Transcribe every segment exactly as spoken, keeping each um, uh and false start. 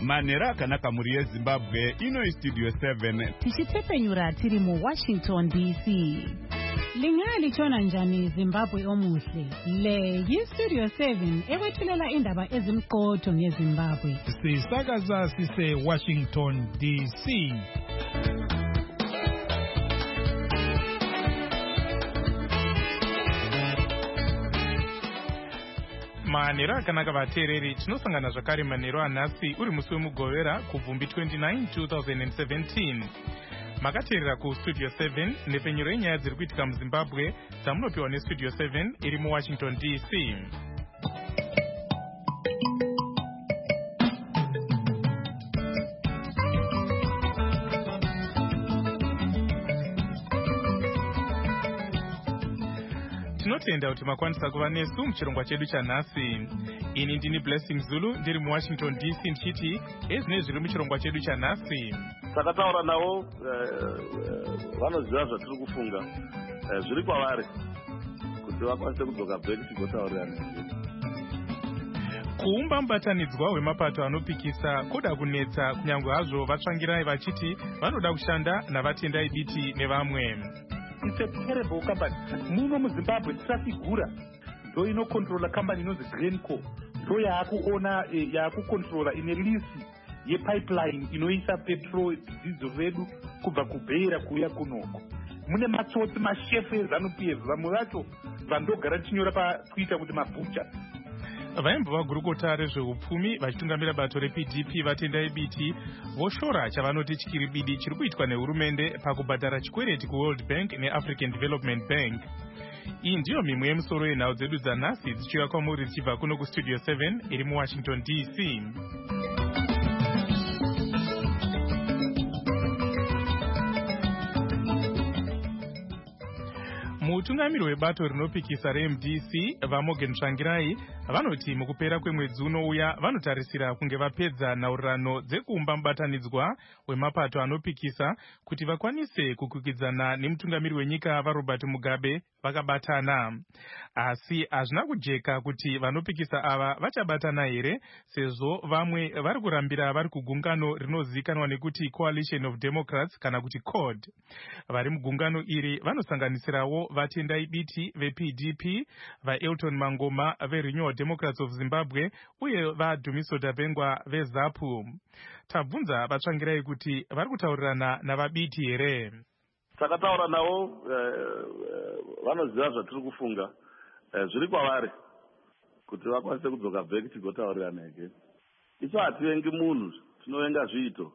manhero akanaka mhuri yezimbabwe. Ino studio seven tichitepenyura tiri mu Washington D C. Lingalitshona njani Zimbabwe omuhle? Le yi-Studio seven ewethulela indaba ezimqotho ngeZimbabwe. Sisakaza sise Washington D C. Manhero akanaka vateereri, tinosangana zvakare manhero anhasi uri musi wemugovera kubvumbi twenty-nine twenty seventeen. Makateerera kustudio seven nepenyero yenyaya dziri kuitika muZimbabwe dzamunopiwa nestudio seven iri muWashington D C. Tinotenda kuti makwanisa kuva nesu muchirongwa chedu chanhasi. Ini ndini Blessing Zulu ndiri muWashington D C ndichiti ezvine zviri muchirongwa chedu chanhasi. Takataura navo vanoziva zvatiri kufunga zviri kwavari kuti vakwanise kudzoka bheki tigotaurirana. Kuumba mubatanidzwa wemapato anopikisa kuda kunetsa kunyange hazvo vatsvangirai vachiti vanoda kushanda navatendai biti nevamwe. It's a terrible company. Muno muZimbabwe Trafigura ndo inokontrola company inonzi Glencore, ndo yaakuona yaakukontrola ine lisi yepipeline inoisa petrol diesel vedu kubva kuBeira kuuya kunoko. Mune matsotsi mashefu eZANU-P F vamwe vacho vandogara tichinyora patwitter kuti mabhucha. Vaimbo vagurukota rezveupfumi vachitungamira bato reP D P vatendai biti voshora chavanoti chikiribidi chiri kuitwa nehurumende pakubhadhara chikwereti kuWorld Bank neAfrican Development Bank. Iyi ndiyo mimwe yemusoro yenhau dzedu dzanhasi dzichiuya kwamuri dzichibva kuno kustudio seven iri muWashington D C. Mutungamiri webato rinopikisa reM D C vaMorgan Tsvangirai vanoti mukupera kwemwedzi unouya vanotarisira kunge vapedza nhaurirano dzekuumba mubatanidzwa wemapato anopikisa kuti vakwanise kukwikwidzana nemutungamiri wenyika vaRobert Mugabe vakabatana. Asi hazvina kujeka kuti vanopikisa ava vachabatana here, sezvo vamwe vari kurambira vari kugungano rinozivikanwa nekuti Coalition of Democrats kana kuti C O D. Vari mugungano iri vanosanganisirawo vatendai biti veP D P, vaElton Mangoma veRenew Democrats of Zimbabwe uye vaDumiso Dabengwa veZAPU. Tabvunza vatsvangirai kuti vari kutaurirana navabiti here. Takataura navo vanoziva zvatiri kufunga zviri kwavari kuti vakwanise kudzoka bheki tigotaurirana again. Isu hativengi munhu, tinovenga zviito.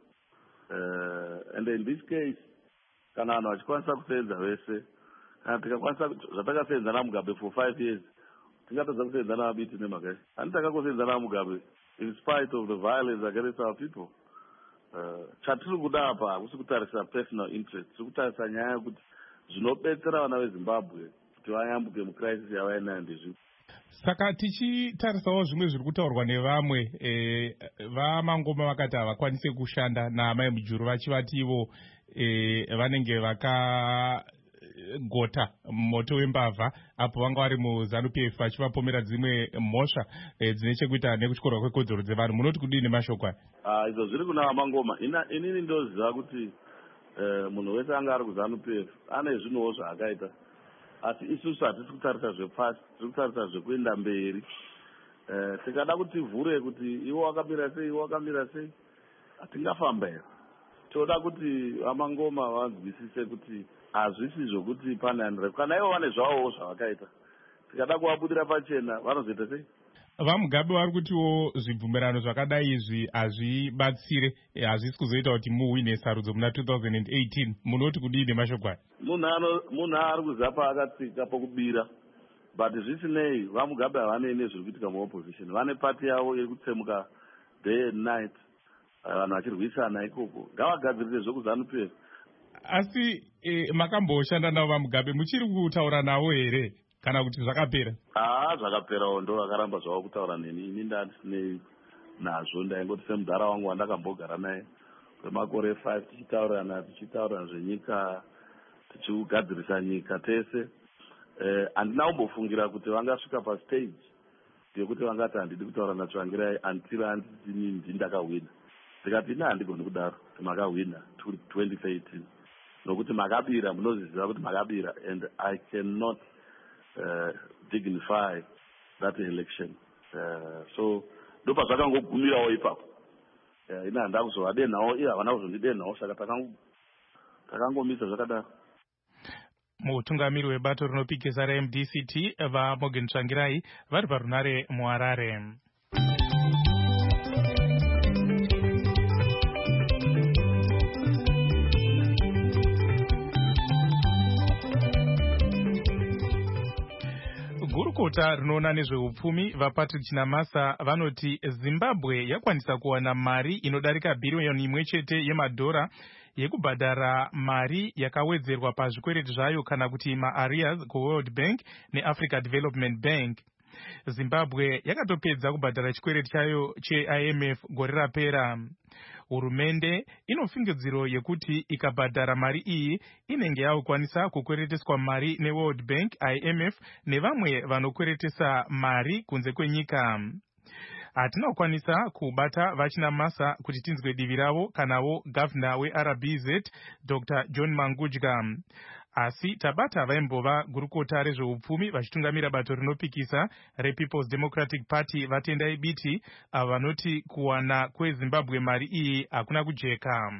And in this case, kana vanhu vachikwanisa kusenza vese, kana tikakwanisa zvatakasenza naMugabe for five years, tingatadza kusenza navabiti nemhaka. Handitaka kusenza naMugabe in spite of the violence against our people. Chatiri kuda apa hakusi kutarisa personal interest, tiri kutarisa nyaya yekuti zvinobetsera vana veZimbabwe kuti vayambuke mucrisis yavainayo ndezvi. Saka tichitarisawo zvimwe zviri kutaurwa nevamwe e, vaMangoma vakati havakwanise kushanda naamai Mujuru vachivati ivo e, vanenge vakagota moto wembavha apo vanga vari muZANU-P F vachivapomera dzimwe mhosva e, dzine chekuita nekutyorwa kwekodzero dzevanhu. Munoti kudii nemashoko aya? Ah, izvo zviri kuna vaMangoma. Inini ndoziva kuti eh, munhu wese anga ari kuZANU-P F ane zvinhuwo zvaakaita. Asi isusu hatisi kutarisa zvepasi, tiri kutarisa zvekuenda mberi. Eh, tikada kuti tivhure kuti iwo wakamira sei, iwo wakamira sei, hatingafamba here. Toda kuti vaMangoma vanzwisise kuti hazvisi zvokuti pane anhu, kana ivo vane zvavowo zvavakaita. Tikada kuvabudira pachena, vanozoita sei? VaMugabe vari kutiwo zvibvumirano zvakadai izvi hazvibatsire, hazvisi kuzoita kuti muhwine sarudzo muna two thousand eighteen. Munoti kudii nemashoko aya? Munhu ari kuziva paakatsika pokubira, but zvisinei vaMugabe havanei nezviri kuitika muopposition. Vane pati yavo iri kutsemuka day and night, vanhu vachirwisana ikoko. Ngavagadzirise zvekuZANU-P F. Asi e, makamboshanda navo vaMugabe, muchiri kutaura navo here kana kuti zvakapera? Ah, zvakaperawo, ndo vakaramba zvavo kutaura neni. Ini ndasinei nazvo, ndaingoti semudhara wangu wandakambogara naye kwemakore five tichitaurana tichitaurana zvenyika, tichigadzirisa nyika tese. Handina kumbofungira kuti vangasvika pastage yekuti vangati handidi kutaura naTsvangirai until handiti ndakawina. ndikati ina handigoni kudaro makahwina twenty thirteen nokuti makabira munozviziva kuti makabira and I cannot uh, dignify that election uh, so ndopa zvakangogumirawo ipapo uh, ina handa kuzovadenhawo iye havana kuzondidenhawo saka takangomisa zvakadaro. Mutungamiri webato rinopikisa ra M D C T vaMorgan Tsvangirai vari parunare muHarare. Gurukota rinoona nezveupfumi vaPatrick Chinamasa vanoti Zimbabwe yakwanisa kuwana mari inodarika bhiriyoni imwe chete yemadhora yekubhadhara mari yakawedzerwa pazvikwereti zvayo kana kuti ma-arrears kuWorld Bank neAfrica Development Bank. Zimbabwe yakatopedza kubhadhara chikwereti chayo che-I M F gore rapera. Hurumende inofungidziro yekuti ikabhadhara mari iyi inenge yakukwanisa kukwereteswa mari neWorld Bank, I M F nevamwe vanokweretesa mari kunze kwenyika. Hatina kukwanisa kubata vaChinamasa kuti tinzwe divi ravo kanawo gavhina weR B Z Doctor John Mangudya. Asi tabata vaimbova gurukota rezveupfumi vachitungamira bato rinopikisa rePeople's Democratic Party vatendai biti ava vanoti kuwana kweZimbabwe mari iyi hakuna kujeka.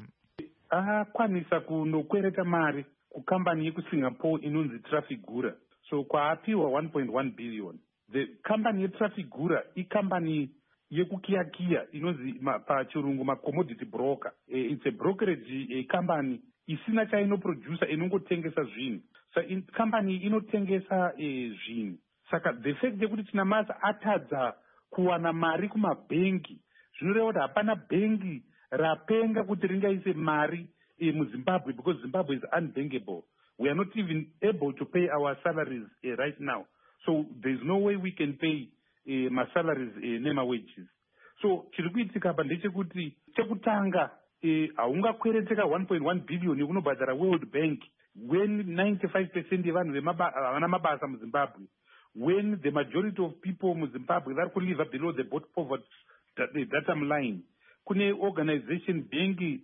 Akwanisa kunokwereta mari kukambani yekuSingapore inonzi Trafigura. So kwaapiwa one point one billion. The company yeTrafigura ikambani yekukiyakiya inonzi pachirungu ma-commodity broker. Uh, it's a brokerage uh, company isina chainoproducer inongotengesa zvinhu. So in company inotengesa uh, zvinhu. Saka the fact yekuti Chinamasa atadza kuwana mari kumabhengi zvinoreva kuti hapana bhengi rapenga kuti ringaise mari uh, muZimbabwe because Zimbabwe is unbankable. We are not even able to pay our salaries uh, right now. So there's no way we can pay uh, my salaries uh, nema wages. So chiri kuitika apa ndechekuti chekutanga haungakwereteka uh, one point one billion yekunobhadhara World Bank when ninety-five percent yevanhu havana mabasa muZimbabwe, when the majority of people muZimbabwe vari kulive below the poverty datum line. Kune organization bengi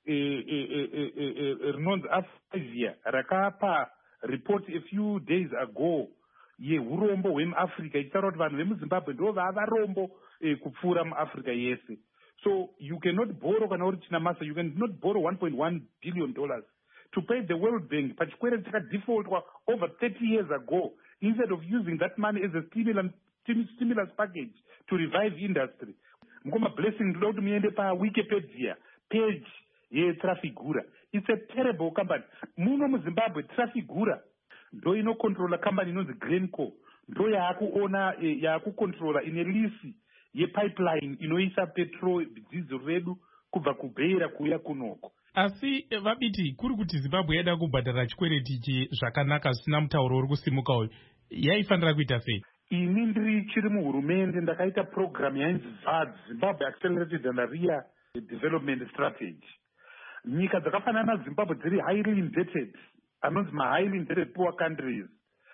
rinonzi Asia rakapa report a few days ago yeurombo hwemuAfrica ichitaura kuti vanhu vemuZimbabwe ndo vava rombo eh, kupfuura muAfrica yese. So you cannot borrow kana uri Chinamasa, you cannot borrow one point one billion dollars to pay the World Bank pachikwereti chakadefaultwa over thirty years ago instead of using that money as a stimulus, stimulus package to revive industry. Mkoma blessing ndoda kuti muende pa Wikipedia page yeTrafigura. It's a terrible company. Muno muZimbabwe Trafigura ndo inocontrola company inonzi Glencore, ndo yaakuona yaakucontrola ine lisi yepipeline inoisa petrol diesel redu kubva kuBeira kuya kunoko. Asi vabiti kuri kuti Zimbabwe yada kubhadhara chikwereti ichi zvakanaka zvisina mutauro uri kusimuka uyu yaifanira kuita sei? Ini ndiri chiri muhurumende ndakaita program yainzi Z A D, Zimbabwe Accelerated and Area Development Strategy. Nyika dzakafanana naZimbabwe dziri highly indebted, anonzi ma-highly indebted poor countries.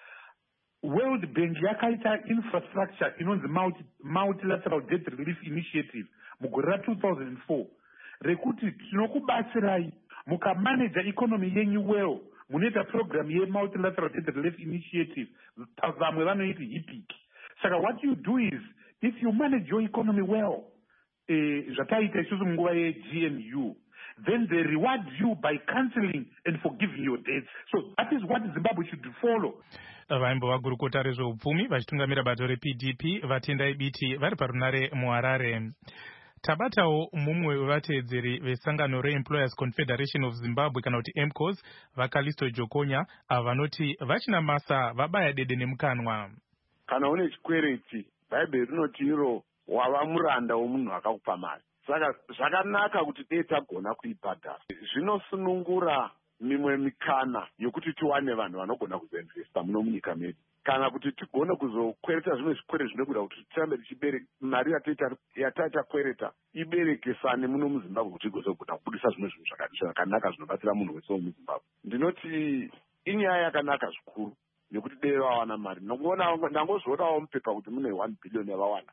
World Bank yakaita infrastructure inonzi multi, Multilateral Debt Relief Initiative mugore ra two thousand four rekuti tinokubatsirai mukamanaja economy yenyu well, munoita program ye-Multilateral Debt Relief Initiative, vamwe vanoiti HIPIC. Saka what you do is, if you manage your economy well, eh, zvataita isusu munguva ye-G N U, then they reward you by cancelling and forgiving your debts. So that is what Zimbabwe should follow. Vaimbo vagurukota rezveupfumi vachitungamira bato reP D P vatendai biti vari parunare muHarare. Tabatawo mumwe wevateedzeri vesangano reEmployers Confederation of Zimbabwe kana kuti M C O S vaKalisto Jokonya ava vanoti vaChinamasa vabaya dede nemukanwa. Kana une chikwereti Bhaibheri rinoti iro wava muranda womunhu akakupa mari. Saka zvakanaka kuti dei tagona kuibhadhara. Zvinosunungura mimwe mikana yokuti tiwane vanhu vanogona kuzoinvesta muno munyika medu, kana kuti tigone kuzokwereta zvimwe zvikwereti zvinokuda kuti tirambe tichibereka mari yataita kwereta iberekesane muno muZimbabwe kuti igozogona kubudisa zvimwe zvinhu zvakanaka zvinobatsira munhu wese womuZimbabwe. Ndinoti inyaya yakanaka zvikuru nekuti dei vawana mari. Ndangozvionawo mupepa kuti mune one billion yavawana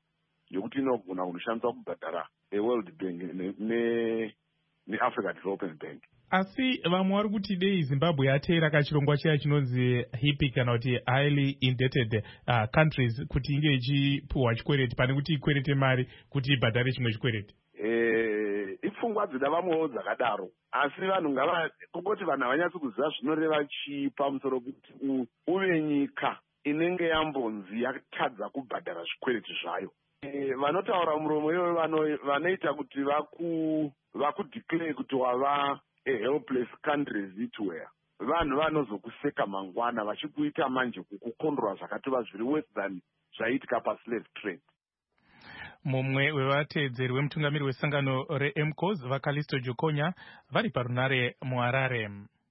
yokuti inogona kunoshandiswa kubhadhara eworld bank neafrica development bank. Asi vamwe vari kuti dei Zimbabwe yateera kachirongwa chaya chinonzi hipi kana kuti highly indebted uh, countries kuti inge ichipuhwa chikwereti pane kuti ikwerete mari kuti ibhadhare chimwe chikwereti. Eh, ipfungwa dzida vamwewo dzakadaro, asi vanhu ngava kungoti vanhu havanyatsi kuziva zvinoreva chii pamusoro kuti uve nyika inenge yambonzi yatadza kubhadhara zvikwereti zvayo. E, vanotaura muromo iyoyo vanoita kuti vaku vakudeclare kuti wava a helpless countries it were vanhu vanozokuseka mangwana vachikuita manje kukukondora zvakatova zviri worse than zvaitika paslave trade. Mumwe wevateedzeri wemutungamiri wesangano reM C O S vaKalisto Jokonya vari parunare muHarare.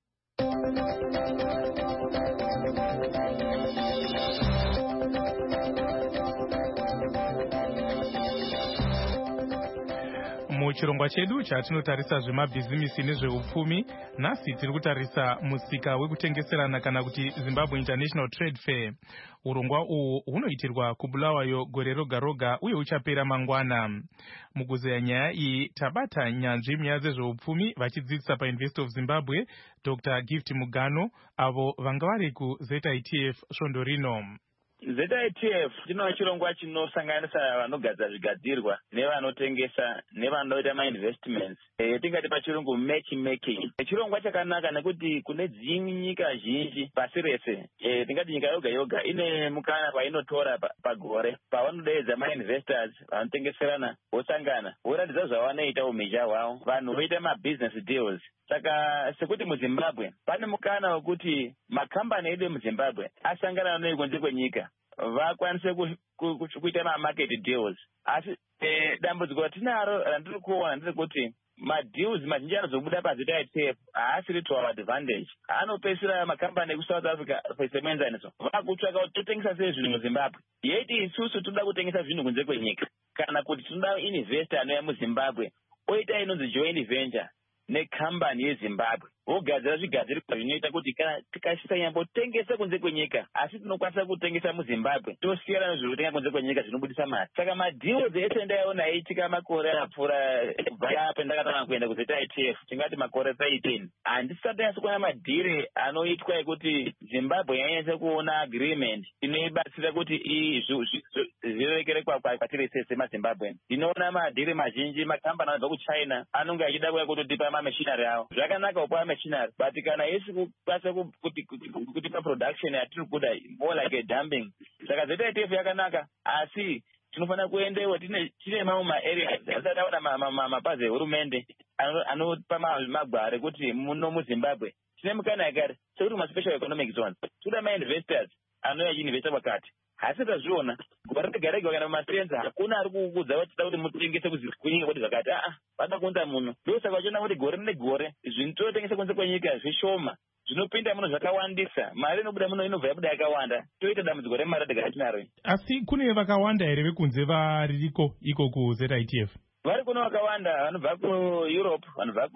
Muchirongwa chedu chatinotarisa zvemabhizimisi nezveupfumi, nhasi tiri kutarisa musika wekutengeserana kana kuti Zimbabwe International Trade Fair. Urongwa uhu hunoitirwa kuBulawayo gore roga roga uye uchapera mangwana. Mukuzeya nyaya iyi tabata nyanzvi munyaya dzezveupfumi vachidzidzisa paUniversity of Zimbabwe Doctor Gift Mugano avo vanga vari kuZ I T F svondo rino. Z I T F chino chirongwa chinosanganisa vanogadzira zvigadzirwa nevanotengesa nevanoita ma-investments, e, tingati pachirungu matchmaking. Chirongwa chakanaka nekuti kune dzimwe nyika zhinji pasi rese, e, tingati nyika yoga yoga ine mukana painotora pagore pavanodeedza ma-investors vanotengeserana vosangana voratidza zvavanoita umhizha hwavo, vanhu voita ma-business deals. Saka sekuti muZimbabwe pane mukana wekuti makambani edu muZimbabwe asangana nekunze kwenyika vakwanise kuita ma-market deals. Asi e, dambudziko ratinaro randiri kuona nderekuti ma-deals mazhinji anozobuda paZ I T F haasiri to our advantage. Anopedzisira makambani ekuSouth Africa semuenzaniso vakutsvaka kuti totengesa sei zvinhu muZimbabwe, yeiti isusu toda kutengesa zvinhu kunze kwenyika, kana kuti tinoda investor anouya muZimbabwe oita inonzi joint venture nekambani yeZimbabwe vogadzira zvigadzirwa zvinoita kuti kana tikasanyambotengesa kunze kwenyika asi tinokwanisa kutengesa muZimbabwe tosiyana nezvekutenga kunze kwenyika zvinobudisa mari. Saka madhiwo ese ndaiona aiitika makore apfuura kubva pendakatanga kuenda kuZ I T F tingati makore thirteen, handisati nyatso kuona madhiri anoitwa ekuti Zimbabwe yanyanyisa kuona agreement inoibatsira kuti zvirekere kwatiri sese maZimbabwe. Ndinoona madhiri mazhinji makambani anobva kuChina anonge achida kuya kutotipa mameshinari avo, zvakanaka upa machinery, but kana yesi kukwanisa kutipa production yatiri kuda more like a dumping. Saka Z I T F yakanaka, asi tinofanira kuendewo tine mamwe maareas asati aona mapazi ehurumende anopa magwaro ekuti muno muZimbabwe tine mukana yakare sekuti maspecial economic zones toda mainvestors anouya achiinvesta pakati. Asi tazviona gore rega rega kana mumasenza hakuna ari kukuudza vachida kuti mutengese kunyika kuti zvakati aa vada kuunza muno. Ndosaka vachiona kuti gore negore zvinhu totengesa kunze kwenyika zvishoma, zvinopinda muno zvakawandisa, mari inobuda muno inobva yabuda yakawanda, toita dambudziko remari radega ratinaro. Asi kune vakawanda here vekunze variriko iko kuZ I T F? Vari kuno vakawanda, vanobva kuEurope, vanobva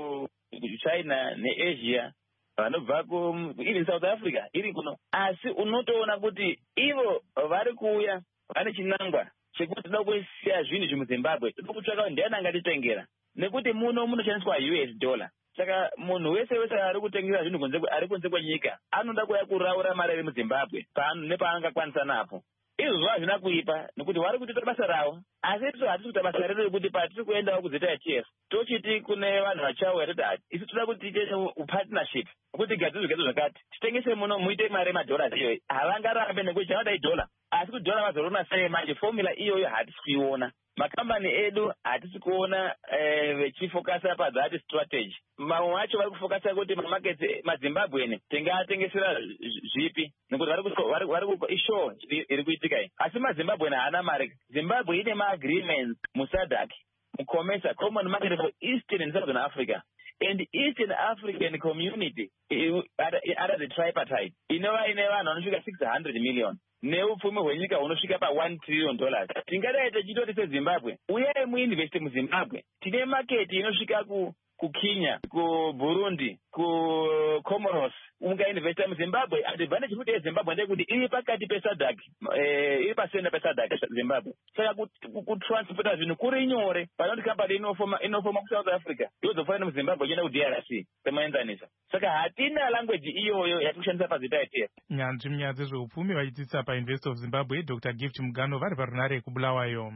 kuChina neAsia, vanobva even South Africa iri kuno. Asi unotoona kuti ivo vari kuuya vane chinangwa chekuti toda kusiya zvinhu zvemuZimbabwe, toda kutsvaka ndiani angatitengera, nekuti muno munoshandiswa U S dollar. Saka munhu wese wese ari kutengesa zvinhu kunze ari kunze kwenyika anoda kuya kuraura mari iri muZimbabwe nepaangakwanisa napo. Izvo hazvina kuipa nekuti vari kutoita basa ravo, asi isu hatisi kuita basa redu rekuti patiri kuendawo kuZ I T F tochiti kune vanhu vachauya toti hati isu toda kuti tiite upartnership kuti gadzire zvigadzo zvakati titengese muno muite mari yemadhollars iyoyi. Havangarambe nekuti chavada idhola, asi kuti dhola vazorona sei manje, fomula iyoyo hatisi kuiona. Makambani edu hatisi kuona vechifokasa padzati strategy. Mamwe vacho vari kufokasa kuti mamaketi maZimbabweni tingatengesera zvipi nekuti vari ishow iri kuitika iyi. Asi maZimbabweni haana mari. Zimbabwe ine maagreements muSADC, muCOMESA, Common Market for Eastern and Southern Africa, and Eastern African Community under the tripartite inova ine vanhu vanosvika six hundred million neupfumi hwenyika hunosvika pa one trillion dollars. Tingadai tichitoti seZimbabwe uyai muinveste muZimbabwe, tine maketi inosvika ku kuKenya, kuBurundi, kuComoros ungainvesta muZimbabwe. Advantage kuti eZimbabwe ndekuti iri pakati peSADC, eh, iri pasenda peSADC Zimbabwe. Saka kutransporta zvinhu kuri nyore panoti company inofoma inofoma kuSouth Africa yozofanira muZimbabwe ichienda kuD R C pemaenzanisa. Saka hatina language iyoyo yatikushandisa pazita ite. Nyanzvi munyaya dzezveupfumi vachidzidzisa paUniversity of Zimbabwe Doctor Gift Mugano vari parunare kuBulawayo.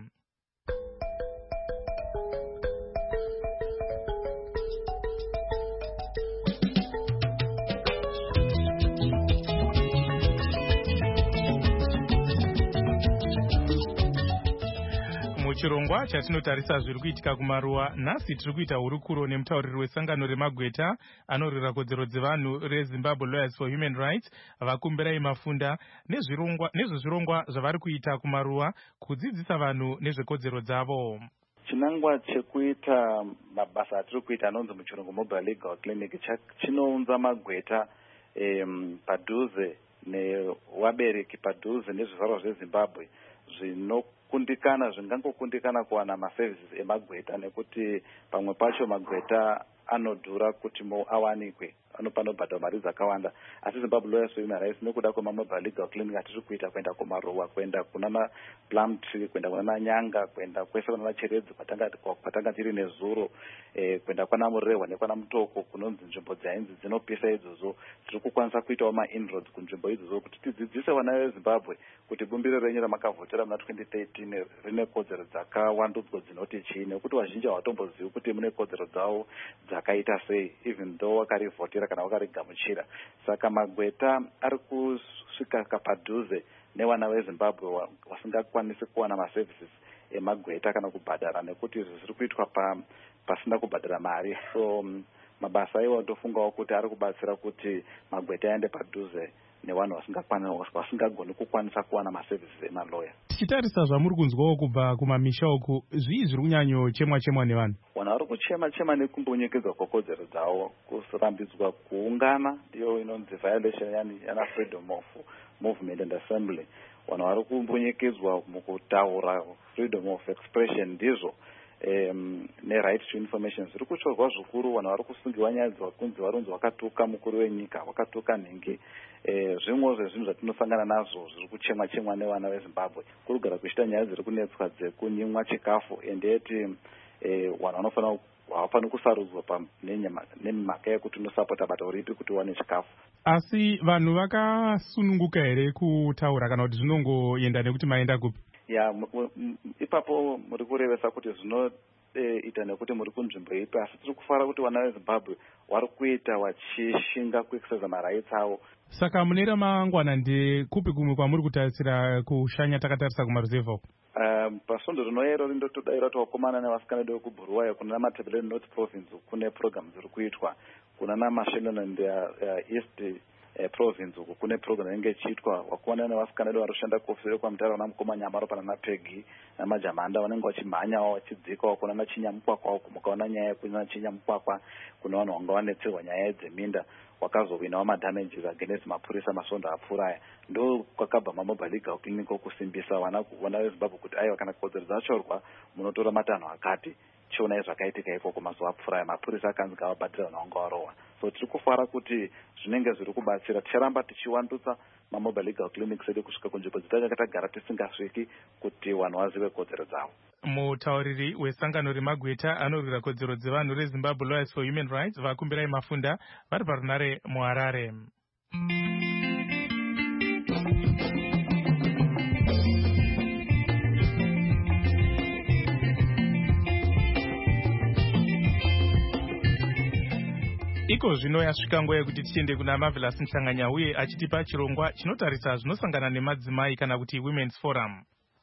Muchirongwa chatinotarisa zviri kuitika kumaruwa, nhasi tiri kuita hurukuro nemutauriri wesangano remagweta anorwira kodzero dzevanhu reZimbabwe Lawyers for Human Rights Vakumbirai Mafunda nezvezvirongwa zvavari kuita kumaruwa kudzidzisa vanhu nezvekodzero dzavo. Chinangwa chekuita mabasa atiri kuita anonzi muchirungu Mobile Legal Clinic chinounza magweta em, padhuze newabereki padhuze nezvivaro zveZimbabwe zvinokundikana zvingangokundikana kuwana maservices emagweta nekuti pamwe pacho magweta anodhura kuti mo awanikwe anopanobhadha mari dzakawanda. Asi Zimbabwe Lawyers for Human Rights nekuda kwemamobile legal clinic atiri kuita kuenda kumaruwa, kuenda kuna Plum Tree, kuenda kuna Nyanga, kuenda kwese kuna Cheredzi kwatanga tiri nezuro, eh, kuenda kuna Murehwa nekwana Mutoko kunonzi nzvimbo dzainzi dzinopisa idzodzo. Tiri kukwanisa kuitawo ma-inroads kunzvimbo idzodzo kuti tidzidzise vana veZimbabwe kuti bumbiro renyu ramakavhotera muna twenty thirteen rine kodzero dzakawandudzwa dzinoti chii, nekuti vazhinji havatombozivi kuti mune kodzero dzavo dzakaita sei even though wakarivhotera kana wakarigamuchira. Saka magweta ari kusvika padhuze nevana veZimbabwe vasingakwanisi kuwana maservices emagweta kana kubhadhara, nekuti izvi zviri kuitwa pa pasina kubhadhara mari. So mabasa iwo ndofungawo kuti ari kubatsira kuti magweta aende padhuze nevanhu vasingagoni kukwanisa kuwana maservices emaloya. Tichitarisa zvamuri kunzwawo kubva kumamisha uku, zvii zviri kunyanyochemwa chemwa nevanhu? Vanhu vari kuchema chema nekumbonyekedzwa kwekodzero dzavo, kurambidzwa kuungana, ndiyo inonzi violation yani yana freedom of movement and assembly. Vanhu vari kumbonyekedzwa mukutaura, freedom of expression ndizvo. Um, ne-right to information zviri kushorwa zvikuru. Vanhu vari kusungiwa nyaya dzakunzi varunzi wakatuka mukuru wenyika, wakatuka nhingi. Eh, zvimwe zvezvinhu zvatinosangana nazvo zviri kuchemwa chemwa nevana veZimbabwe kuri kugara kuchita nyaya dziri kunetswa dzekunyimwa chikafu, ende yeti eh, vanhu vanofanira havafaniri kusarudzwa nemhaka yekuti unosapota bata ripi kuti uwane chikafu. Asi vanhu vakasununguka here kutaura kana kuti zvinongoenda nekuti maenda kupi? Ya, ipapo muri kurevesa kuti zvinoita nekuti muri kunzvimbo ipi, asi tiri kufara kuti vana veZimbabwe vari kuita vachishinga kuexercise marights avo. Saka mune ramangwana ndekupi kumwe kwamuri kutarisira kushanya takatarisa kumaruzevha uku? Um, pasvondo rinoyero rindotodaira kuti vakomana nevasikana vedu vekubhuruwayo kuna naMatabeleland North Province kune program dziri kuitwa, kuna naMashonaland uh, East uh, Province uku kune program inenge ichiitwa. Vakomana nevasikana vedu varikushanda kuofisiri kwamutara namukoma Nyamaro pana naPegi namajamanda vanenge vachimhanyawo vachidzikawo kuna naChinyamkwakwa kumukaona nyaya yekuna Chinyamkwakwa, kuna vanhu vanga vanetserwa nyaya dzeminda wakazowinawo madamages against mapurisa masvondo apfuuraya. Ndo kwakabva mamobile legal clinic okusimbisa vana vana veZimbabwe kuti aiwa kana kodzero dzachorwa munotora matanho akati, chionai zvakaitika ikoko mazuva apfuuraya, mapurisa akanzi ngavabhadhira vanhu vanga varohwa. So tiri kufara kuti zvinenge zviri kubatsira. Ticharamba tichiwandutsa mamobile legal clinics edu kusvika kunzvimbo dzitanga tagara tisingasviki kuti vanhu vazive kodzero dzavo. Mutauriri wesangano remagweta anorwira kodzero dzevanhu reZimbabwe Lawyers for Human Rights Vakumbirai Mafunda vari parunare muHarare. Iko zvino yasvika nguva yekuti tiende kuna Marvelous Nhlanganya uye achitipa chirongwa chinotarisa zvinosangana nemadzimai kana kuti Women's Forum.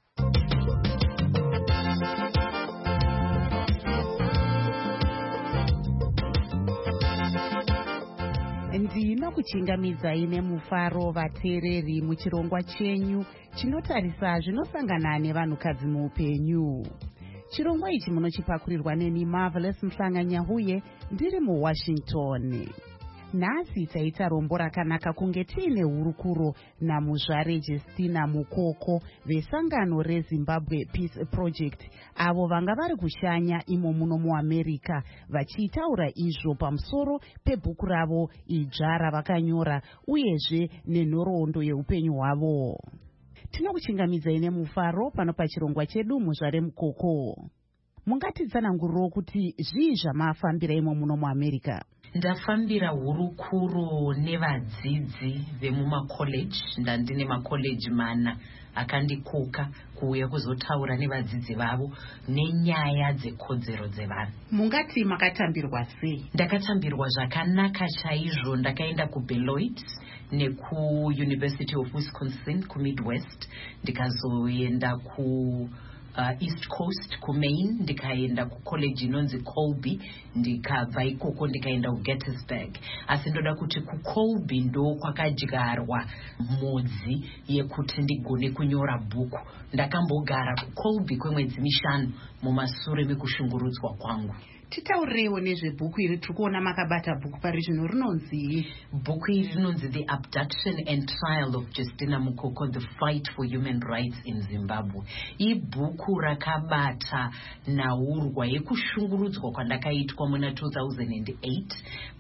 Ndinokuchingamidzai nemufaro vateereri muchirongwa chenyu chinotarisa zvinosangana nevanhukadzi muupenyu. Chirongwa ichi munochipakurirwa neni Marvelous Nhlanganya uye ndiri muWashington. nhasi taita rombo rakanaka kunge tiine hurukuro namuzvare Justina Mukoko vesangano reZimbabwe Peace Project, avo vanga vari kushanya imo muno muamerica vachitaura izvo pamusoro pebhuku ravo idzva ravakanyora uyezve nenhoroondo yeupenyu hwavo. Tinokuchingamidzai nemufaro pano pachirongwa chedu muzvare Mukoko. Mungatitsanangurirewo kuti zvii zvamafambira imo muno muamerica? Ndafambira hurukuro nevadzidzi vemumakoleji. Ndandine makoleji mana akandikuka kuuya kuzotaura nevadzidzi vavo nenyaya dzekodzero dzevanhu. Mungati makatambirwa sei? Ndakatambirwa zvakanaka chaizvo. Ndakaenda kuBeloit nekuUniversity of Wisconsin kuMidwest, ndikazoenda ku Uh, East Coast kuMaine, ndikaenda kucollege inonzi Colby, ndikabva ikoko ndikaenda kuGettysburg. Asi ndoda kuti kuColby ndo kwakadyarwa modzi yekuti ndigone kunyora bhuku. Ndakambogara kuColby kwemwedzi mishanu mumashure mekushungurudzwa kwangu. Titaurirewo nezvebhuku iri. Tiri kuona makabata bhuku pari zvino, rinonzi? Bhuku iri rinonzi The Abduction and Trial of Justina Mukoko, The Fight for Human Rights in Zimbabwe. Ibhuku rakabata naurwa yekushungurudzwa kwandakaitwa muna two thousand eight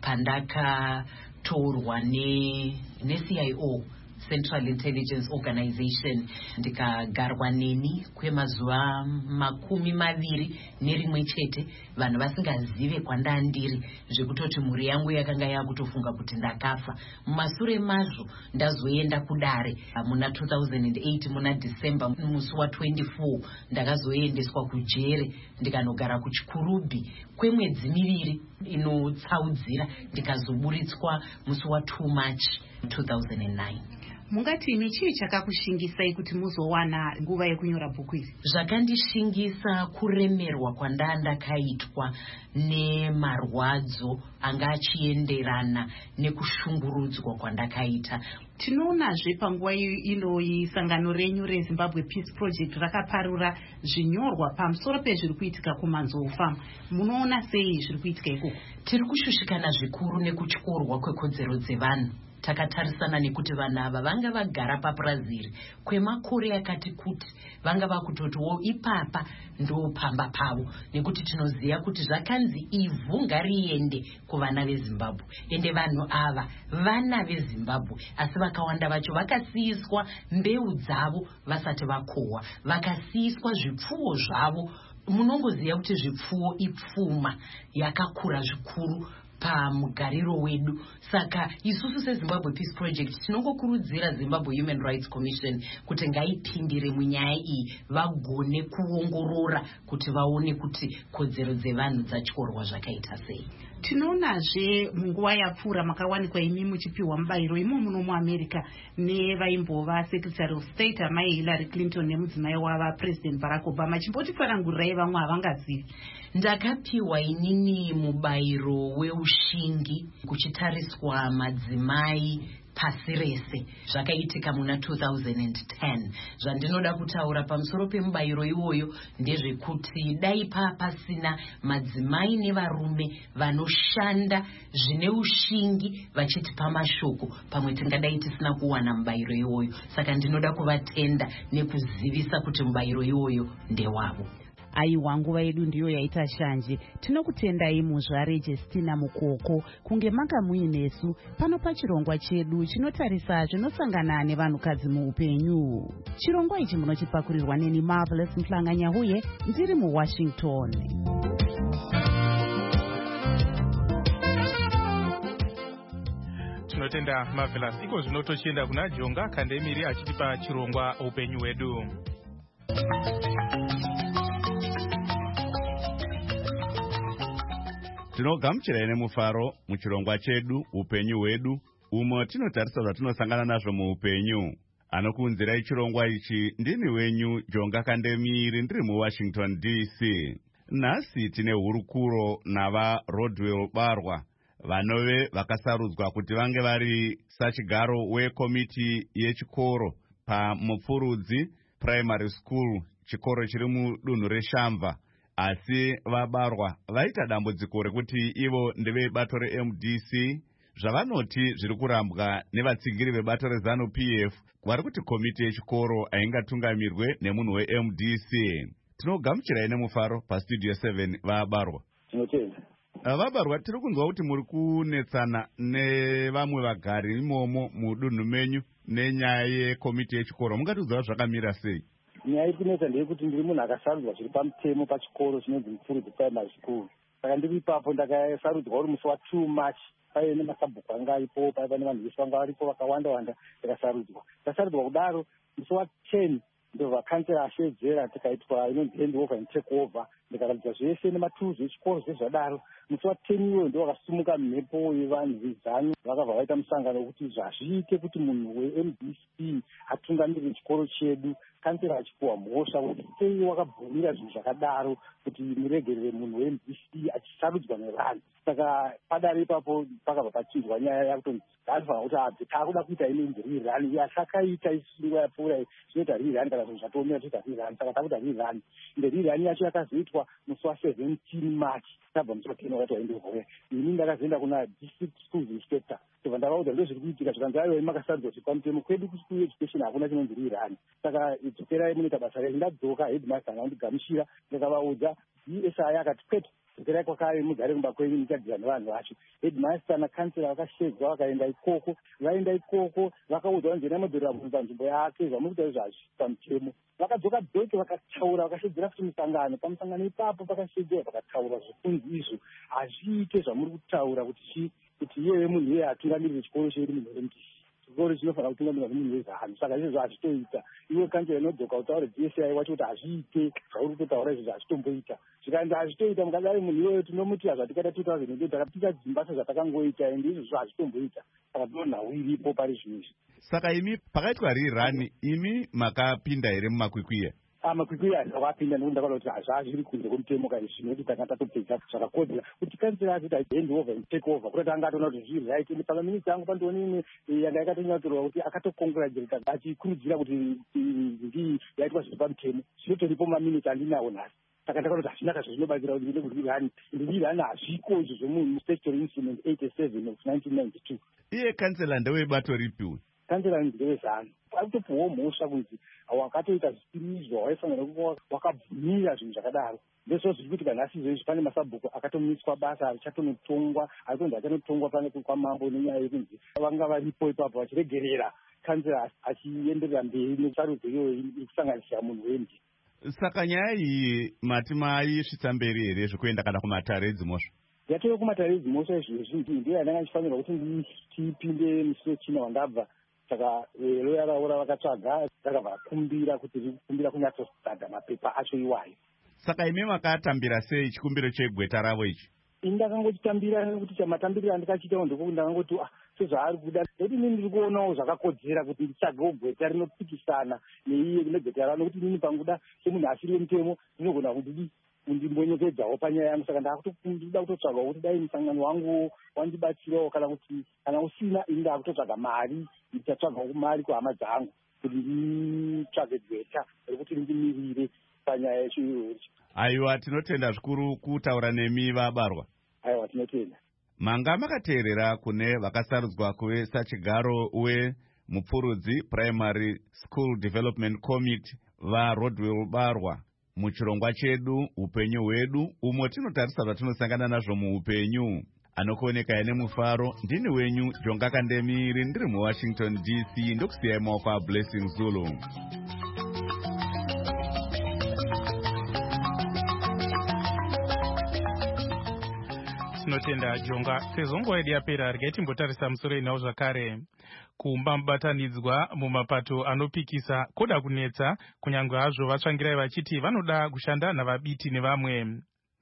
pandakatorwa ne, ne C I O, Central Intelligence Organization, ndikagarwa neni kwemazuva makumi maviri nerimwe chete, vanhu vasingazive kwandandiri, zvekutoti mhuri yangu yakanga yakutofunga kuti ndakafa. Mumashure mazvo ndazoenda kudare muna two thousand eight muna December musi wa twenty-four ndakazoendeswa kujere ndikanogara kuchikurubi kwemwedzi miviri inotsaudzira, ndikazoburitswa musi wa two March two thousand nine. Mungati imi chii chakakushingisai kuti muzowana nguva yekunyora bhuku iri? Zvakandishingisa kuremerwa kwandandakaitwa nemarwadzo anga achienderana nekushungurudzwa kwandakaita. Tinoonazve panguva inoyi sangano renyu reZimbabwe Peace Project rakaparura zvinyorwa pamusoro pezviri kuitika kuManzou Farm. Munoona sei zviri kuitika ikoko? Tiri kushushikana zvikuru nekutyorwa kwekodzero dzevanhu. Takatarisana nekuti vanhu ava vanga vagara papraziri kwemakore yakati kuti vanga vakutotiwo ipapa ndo pamba pavo, nekuti tinoziva kuti zvakanzi ivhu ngariende kuvana veZimbabwe. Ende vanhu ava vana veZimbabwe, asi vakawanda vacho vakasiyiswa mbeu dzavo vasati vakohwa, vakasiyiswa zvipfuwo zvavo. Munongoziva kuti zvipfuwo ipfuma yakakura zvikuru pamugariro wedu. Saka isusu seZimbabwe Peace Project tinongokurudzira Zimbabwe Human Rights Commission kuti ngaipindire munyaya iyi, vagone kuongorora kuti vaone kuti kodzero dzevanhu dzatyorwa zvakaita sei. Tinoonazve munguva yapfuura makawanikwa imi muchipiwa mubayiro imo muno muAmerica nevaimbova Secretary of State amai Hillary Clinton nemudzimai wava President Barack Obama. Chimbotitsanangurirai vamwe havangazivi. Ndakapiwa inini mubayiro weushingi kuchitariswa madzimai pasi rese. Zvakaitika muna two thousand ten. Zvandinoda kutaura pamusoro pemubayiro iwoyo ndezvekuti dai pasina madzimai nevarume vanoshanda zvine ushingi vachitipa mashoko, pamwe tingadai tisina kuwana mubayiro iwoyo. Saka ndinoda kuvatenda nekuzivisa kuti mubayiro iwoyo ndewavo. Aiwa, nguva yedu ndiyo yaita shanje. Tinokutendai muzvare Justina Mukoko kunge manga muinesu pano pachirongwa chedu chinotarisa zvinosangana nevanhukadzi muupenyu. Chirongwa ichi munochipakurirwa neni Marvelous Mhlanganyahuye, ndiri muWashington. Tinotenda Marvelous. Iko zvino tochienda kuna Jonga Kandemiri achitipa chirongwa upenyu wedu. Tinogamuchirai nemufaro muchirongwa chedu upenyu hwedu, umo tinotarisa zvatinosangana nazvo muupenyu. Anokuunzirai chirongwa ichi ndini wenyu Jonga Kandemiri, ndiri muWashington D C. Nhasi tine hurukuro nava Rodwell Barwa, vanove vakasarudzwa kuti vange vari sachigaro wekomiti yechikoro paMupfurudzi Primary School, chikoro chiri mudunhu reShamva. Asi vabarwa vaita dambudziko rekuti ivo ndevebato reM D C zvavanoti zviri kurambwa nevatsingiri vebato rezanu P F vari kuti komiti yechikoro aingatungamirwe nemunhu we-M D C. Tinogamuchirai nemufaro pastudio seven vabarwa. Tinotenda. Vabarwa, tiri kunzwa kuti muri kunetsana nevamwe vagari imomo mudunhu menyu nenyaya yekomiti yechikoro. Mungatiudzawo zvakamira sei? Nyaya iri kunetsa ndeyekuti ndiri munhu akasarudzwa zviri pamutemo pachikoro chinonzi Mupfurudzi Primary School. Saka ndiri ipapo ndakasarudzwa uri musi wa2 March. Paive nemasabhuku anga aripo, paiva nevanhu vese vanga varipo vakawanda wanda, ndakasarudzwa. Ndasarudzwa kudaro musi wa10 ndo vakansera ashedzera tikaitwa inonzi hand over and take over, ndikaratidza zvese nematuzi echikoro zvezvadaro. Musi wa10 iwoyo ndo vakasumuka mhepo yevanhu vezanu vakabva vaita musangano wekuti zvazviite kuti munhu we-M D C atungamirire chikoro chedu. Kansera achipuwa mhosva kuti sei wakabvumira zvinhu zvakadaro kuti muregerere munhu we-M D C achisarudzwa nevanhu. Saka padare ipapo pakabva pachinzwa nyaya yakuti anofanira kuti abve taakuda kuita inonzi rirani yasakaita isungo yapfuura zvinoita rirani kana zvinhu zvatoomera toita rirani. Saka takuita rirani ende rirani yacho yakazoitwa musi wa17 March. Tabva musi wa10 wakati waendehore ini ndakazoenda kuna district schools inspector tobva ndavaudza ndo zviri kuitika zvikanzi aiwa makasarudzwa zviri pamutemo kwedu kuschool education hakuna chinonzi rirani. Saka dzokerai munoita basa renyu. Ndadzoka headmaster angandigamuchira ndakavaudza D S I akati kwete dzokerai kwakare mugare kumba kwenyu muchadzira nevanhu vacho. Headmaster nakansera vakashedzwa vakaenda ikoko. Vaenda ikoko vakaudzwa vanzi nemudhorera munhu panzvimbo yake zvamuri kuita zvazvi pamutemo. Vakadzoka dzoke vakataura vakashedzera futi musangano. Pamusangano ipapo pakashedzera vakataura zvikunzi izvo hazviite zvamuri kutaura kuti kuti iyeye munhu iye atungamirire chikoro chedu munhu weMDC. Chikoro chinofanira kutungamirwa nemunhu wezanu. Saka izvozvo hazvitoita. Iwe kansera inodzoka utaure D S I wacho kuti hazviite zvauri kutotaura izvozvo hazvitomboita. Zvikanzi hazvitoita mukadai munhu iyoyo tinomutira zvatikaita two thousand eight takapita dzimba sezvatakangoita ende izvozvo hazvitomboita. Saka tinonhau iripo pari zvinhu izvi. Saka imi pakaitwa rirani imi makapinda here mumakwikwiya? Makwikwiya hazvakapinda nekuti ndakaona kuti hazva zviri kunze kwemutemo kai zvinoti tanga tatopedza zvakakodzera kuti kansera achiti hand over and take over kuti tanga atoona kuti zviri right. Ende pakaminitsi yangu pandioni imwe yanga yakatonyatirwa kuti akatokongratulata achikurudzira kuti ndii yaitwa zviri pamutemo. Zvinotoripo maminitsi andinawo nhasi. Saka ndakaona kuti hazvina kazvo zvinobatsira kuti inde kurirani ende rirani hazviko izvo zvomunhu statutory instrument eighty-seven of nineteen ninety-two. Iye kansela ndewebato ripiwe? Kansela ndewezanu. Akutopuwawo mhosva kunzi wakatoita zvipiri izvo waifanira kuva wakabvumira zvinhu zvakadaro. Ndizvo zviri kuitika nhasi izvozvi. Pane masabhuku akatomiswa basa achatonotongwa aitonzi achanotongwa pane kwamambo nenyaya yekunzi vanga varipo ipapo vachiregerera kansela achienderera mberi nesarudzo iyoyo ikusanganisira munhu weMD. Saka nyaya iyi mati maisvitsa mberi here zvekuenda kana kumatare edzimhosva? Yatova kumatare edzimhosva izvozvi ndiyo yandanga ndichifanirwa kuti tipinde musi wechina wandabva. Saka loya vaora vakatsvaga vakabva kumbira kuti rikumbira kunyatsodhadha mapepa acho iwayo. Saka imi makatambira sei chikumbiro chegweta ravo ichi? Ndakangochitambira nekuti chamatambiriro andikachiitawo ndekuti ndakangoti sezvaari kuda nekuti inini ndiri kuonawo zvakakodzera kuti nditsvagewo gweta rinopikisana neiye negweta ravo nekuti inini panguda semunhu asiri wemutemo ndinogona kuti ndimbonyekedzawo panyaya yangu. Saka ndakutodida kutotsvagawo kuti dai musangano wangu wandibatsirawo kana kuti kana usina ini ndakutotsvaga mari ndichatsvagawo mari kuhama dzangu kuti nditsvage gweta rekuti ndimirire panyaya yacho iyoyo. Aiwa, tinotenda zvikuru kutaura nemi vabarwa. Aiwa, tinotenda. Manga makateerera kune vakasarudzwa kuve sachigaro weMupfurudzi Primary School Development Committee vaRodwell Barwa muchirongwa chedu upenyu hwedu umo tinotarisa zvatinosangana nazvo muupenyu. Anokuoneka nemufaro ndini wenyu Jonga Kandemiri ndiri muWashington D C ndokusiyai maoko aBlessing Zulu. Tinotenda Jonga. Sezvo nguva yedu yapera regai timbotarisa musoro inawo zvakare. Kuumba mubatanidzwa mumapato anopikisa kuda kunetsa kunyange hazvo vatsvangirai vachiti vanoda kushanda navabiti nevamwe.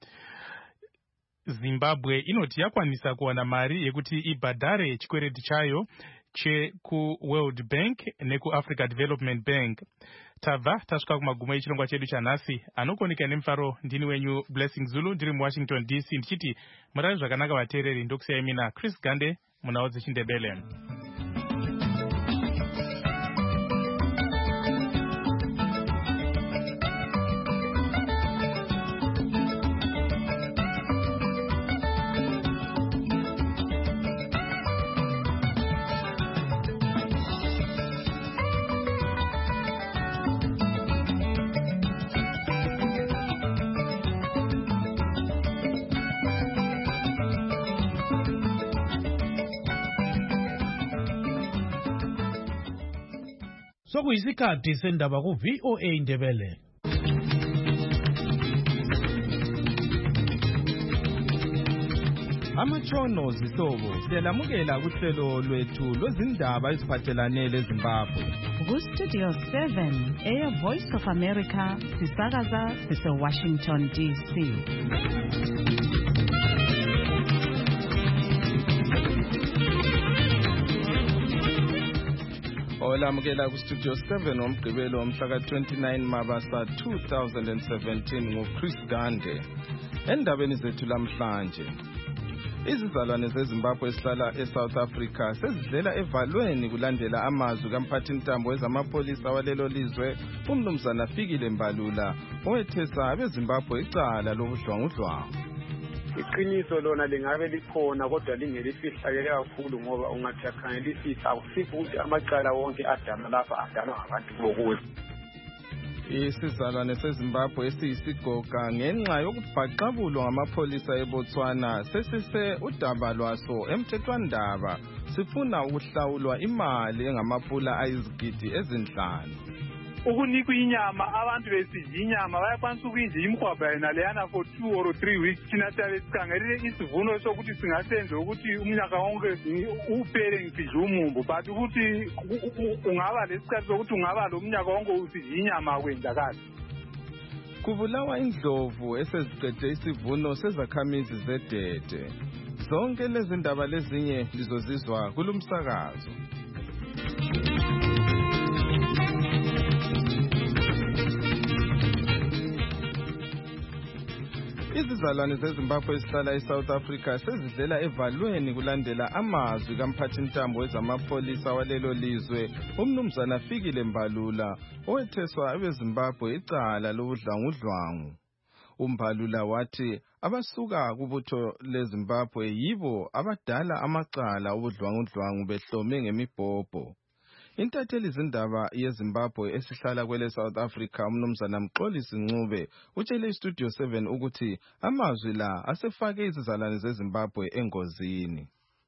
Zimbabwe inoti yakwanisa kuwana mari yekuti ibhadhare chikwereti chayo chekuWorld Bank nekuAfrica Development Bank. Tabva tasvika kumagumo echirongwa chedu chanhasi. Anokuoneka nemufaro ndini wenyu Blessing Zulu ndiri muWashington D C ndichiti murari zvakanaka vateereri. Ndokusiyai mina Chris Gande munhau dzechiNdebele. sokuyisikhathi sendaba ku-V O A Ndebele. Amatshono zihlobo siyalamukela kuhlelo lwethu lwezindaba eziphathelane leZimbabwe. Ku-Studio seven, Air Voice of America, sisakaza sise-Washington D C. Olamukela ku-Studio seven womgqibelo womhlaka twenty-nine Mabasa two thousand seventeen nguChris Gande. Endabeni zethu lamhlanje, izizalwane zeZimbabwe esihlala eSouth Africa sezidlela evalweni kulandela amazwi kamphathintambo wezamapholisa walelo lizwe uMnumzana Fikile Mbalula owethesa abeZimbabwe icala lobudlwangudlwangu. Iqiniso lona lingabe likhona kodwa lingelifihlakele kakhulu ngoba ungathi akhangelisisa akusikho ukuthi amacala wonke adala lapha adalwa ngabantu bokuthi. Isizalwane seZimbabwe esiyisigoga ngenxa yokubhaqabulwa ngamapholisa eBotswana sesise udaba lwaso emthethwandaba sifuna ukuhlawulwa imali engamapula ayizigidi ezinhlanu. Ukunikwa inyama abantu besidla inyama bayakwanisa ukuyidla imhwabha yena leyana for two or three weeks thina siyabe sikhangelile isivuno sokuthi singasenze ukuthi umnyaka wonke uphele ngisidla umumbu but ukuthi ungaba lesikhathi sokuthi ungaba lo mnyaka wonke usidla inyama kwenzakala. Kubulawa indlovu eseziqede isivuno sezakhamizi zedede. Zonke lezi ndaba lezinye lizozizwa kulumsakazo. Izizalwane zeZimbabwe esihlala eSouth Africa sezidlela evalweni kulandela amazwi kamphathintambo wezamapholisa walelo lizwe uMnumzana Fikile Mbalula owetheswa abeZimbabwe icala lobudlwangudlwangu. uMbalula wathi abasuka kubutho leZimbabwe yibo abadala amacala obudlwangudlwangu behlome ngemibhobho. Intatheli zindaba yeZimbabwe esihlala kwele South Africa uMnumzana Mxolisi Ncube utshele iStudio seven ukuthi amazwi la asefake izizalwane zeZimbabwe engozini.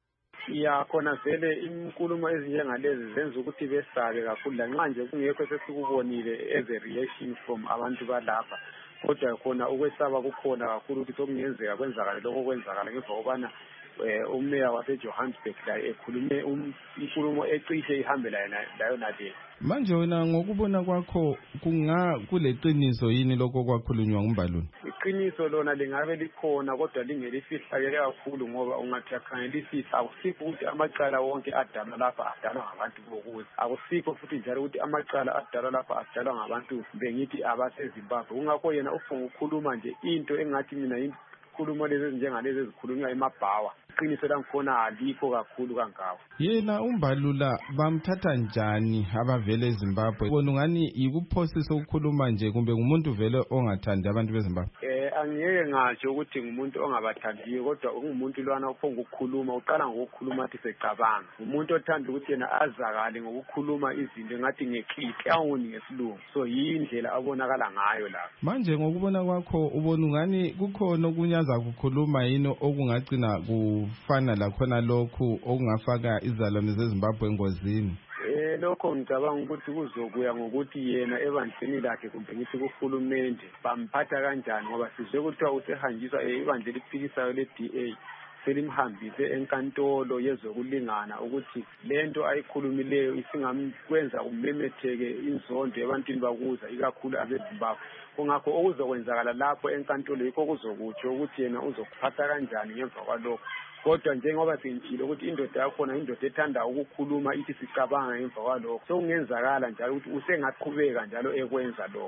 Ya khona vele inkulumo ezinjengalezi zenza ukuthi besabe kakhulu lanxa nje kungekho sesikubonile as a reaction from abantu balapha, kodwa khona ukwesaba kukhona kakhulu ukuthi okungenzeka kwenzakala lokho kwenzakala ngemva kokubana umeya waseJohannesburg la ekhulume inkulumo ecishe ihambela layo nale. Manje wena ngokubona kwakho kunga kuleqiniso yini lokho kwakhulunywa nguMbalula? Iqiniso lona lingabe likhona kodwa lingelifihlakele kakhulu ngoba ungathi akhangelisisa akusikho ukuthi amacala wonke adalwa lapha adalwa ngabantu bokuthi. Akusikho futhi njalo ukuthi amacala adalwa lapha adalwa ngabantu bengithi abaseZimbabwe. Kungakho yena ufuna ukukhuluma nje into engathi mina inkulumo lezi njengalezi ezikhulunywa eMabhawa. Iqiniso langikhona alikho kakhulu kangako. Yena uMbalula bamthatha njani abavele eZimbabwe? Bona ungani yikuphosisa ukukhuluma nje kumbe ngumuntu vele ongathandi abantu beZimbabwe? Eh angiyeke ngatsho ukuthi ngumuntu ongabathandiyo kodwa ungumuntu lwana uphonga ukukhuluma uqala ngokukhuluma athi secabanga. Umuntu othanda ukuthi yena azakale ngokukhuluma izinto ngathi ngeclick awuni ngesilungu. So yindlela abonakala ngayo la. Manje ngokubona kwakho ubona ungani kukhona okunyaza ukukhuluma yini okungagcina kufana lakhona lokhu okungafaka izizalwane zeZimbabwe engozini? Eh lokho ngicabanga ukuthi kuzokuya ngokuthi yena ebandleni lakhe kumbe ngithi kuhulumende bamphatha kanjani ngoba sizwe kuthiwa usehanjiswa ibandla eliphikisayo le-D A selimhambise enkantolo yezokulingana ukuthi lento ayikhulumileyo isingamkwenza kumemetheke inzondo ebantwini bakuza ikakhulu abeZimbabwe. Kungakho okuzokwenzakala lapho enkantolo yikho kuzokutsho ukuthi yena uzokuphatha kanjani ngemva kwalokho. Kodwa njengoba sengitshilo ukuthi indoda yakhona indoda ethanda ukukhuluma ithi sicabanga ngemva kwalokho, sokungenzakala njalo ukuthi usengaqhubeka njalo ekwenza lokho.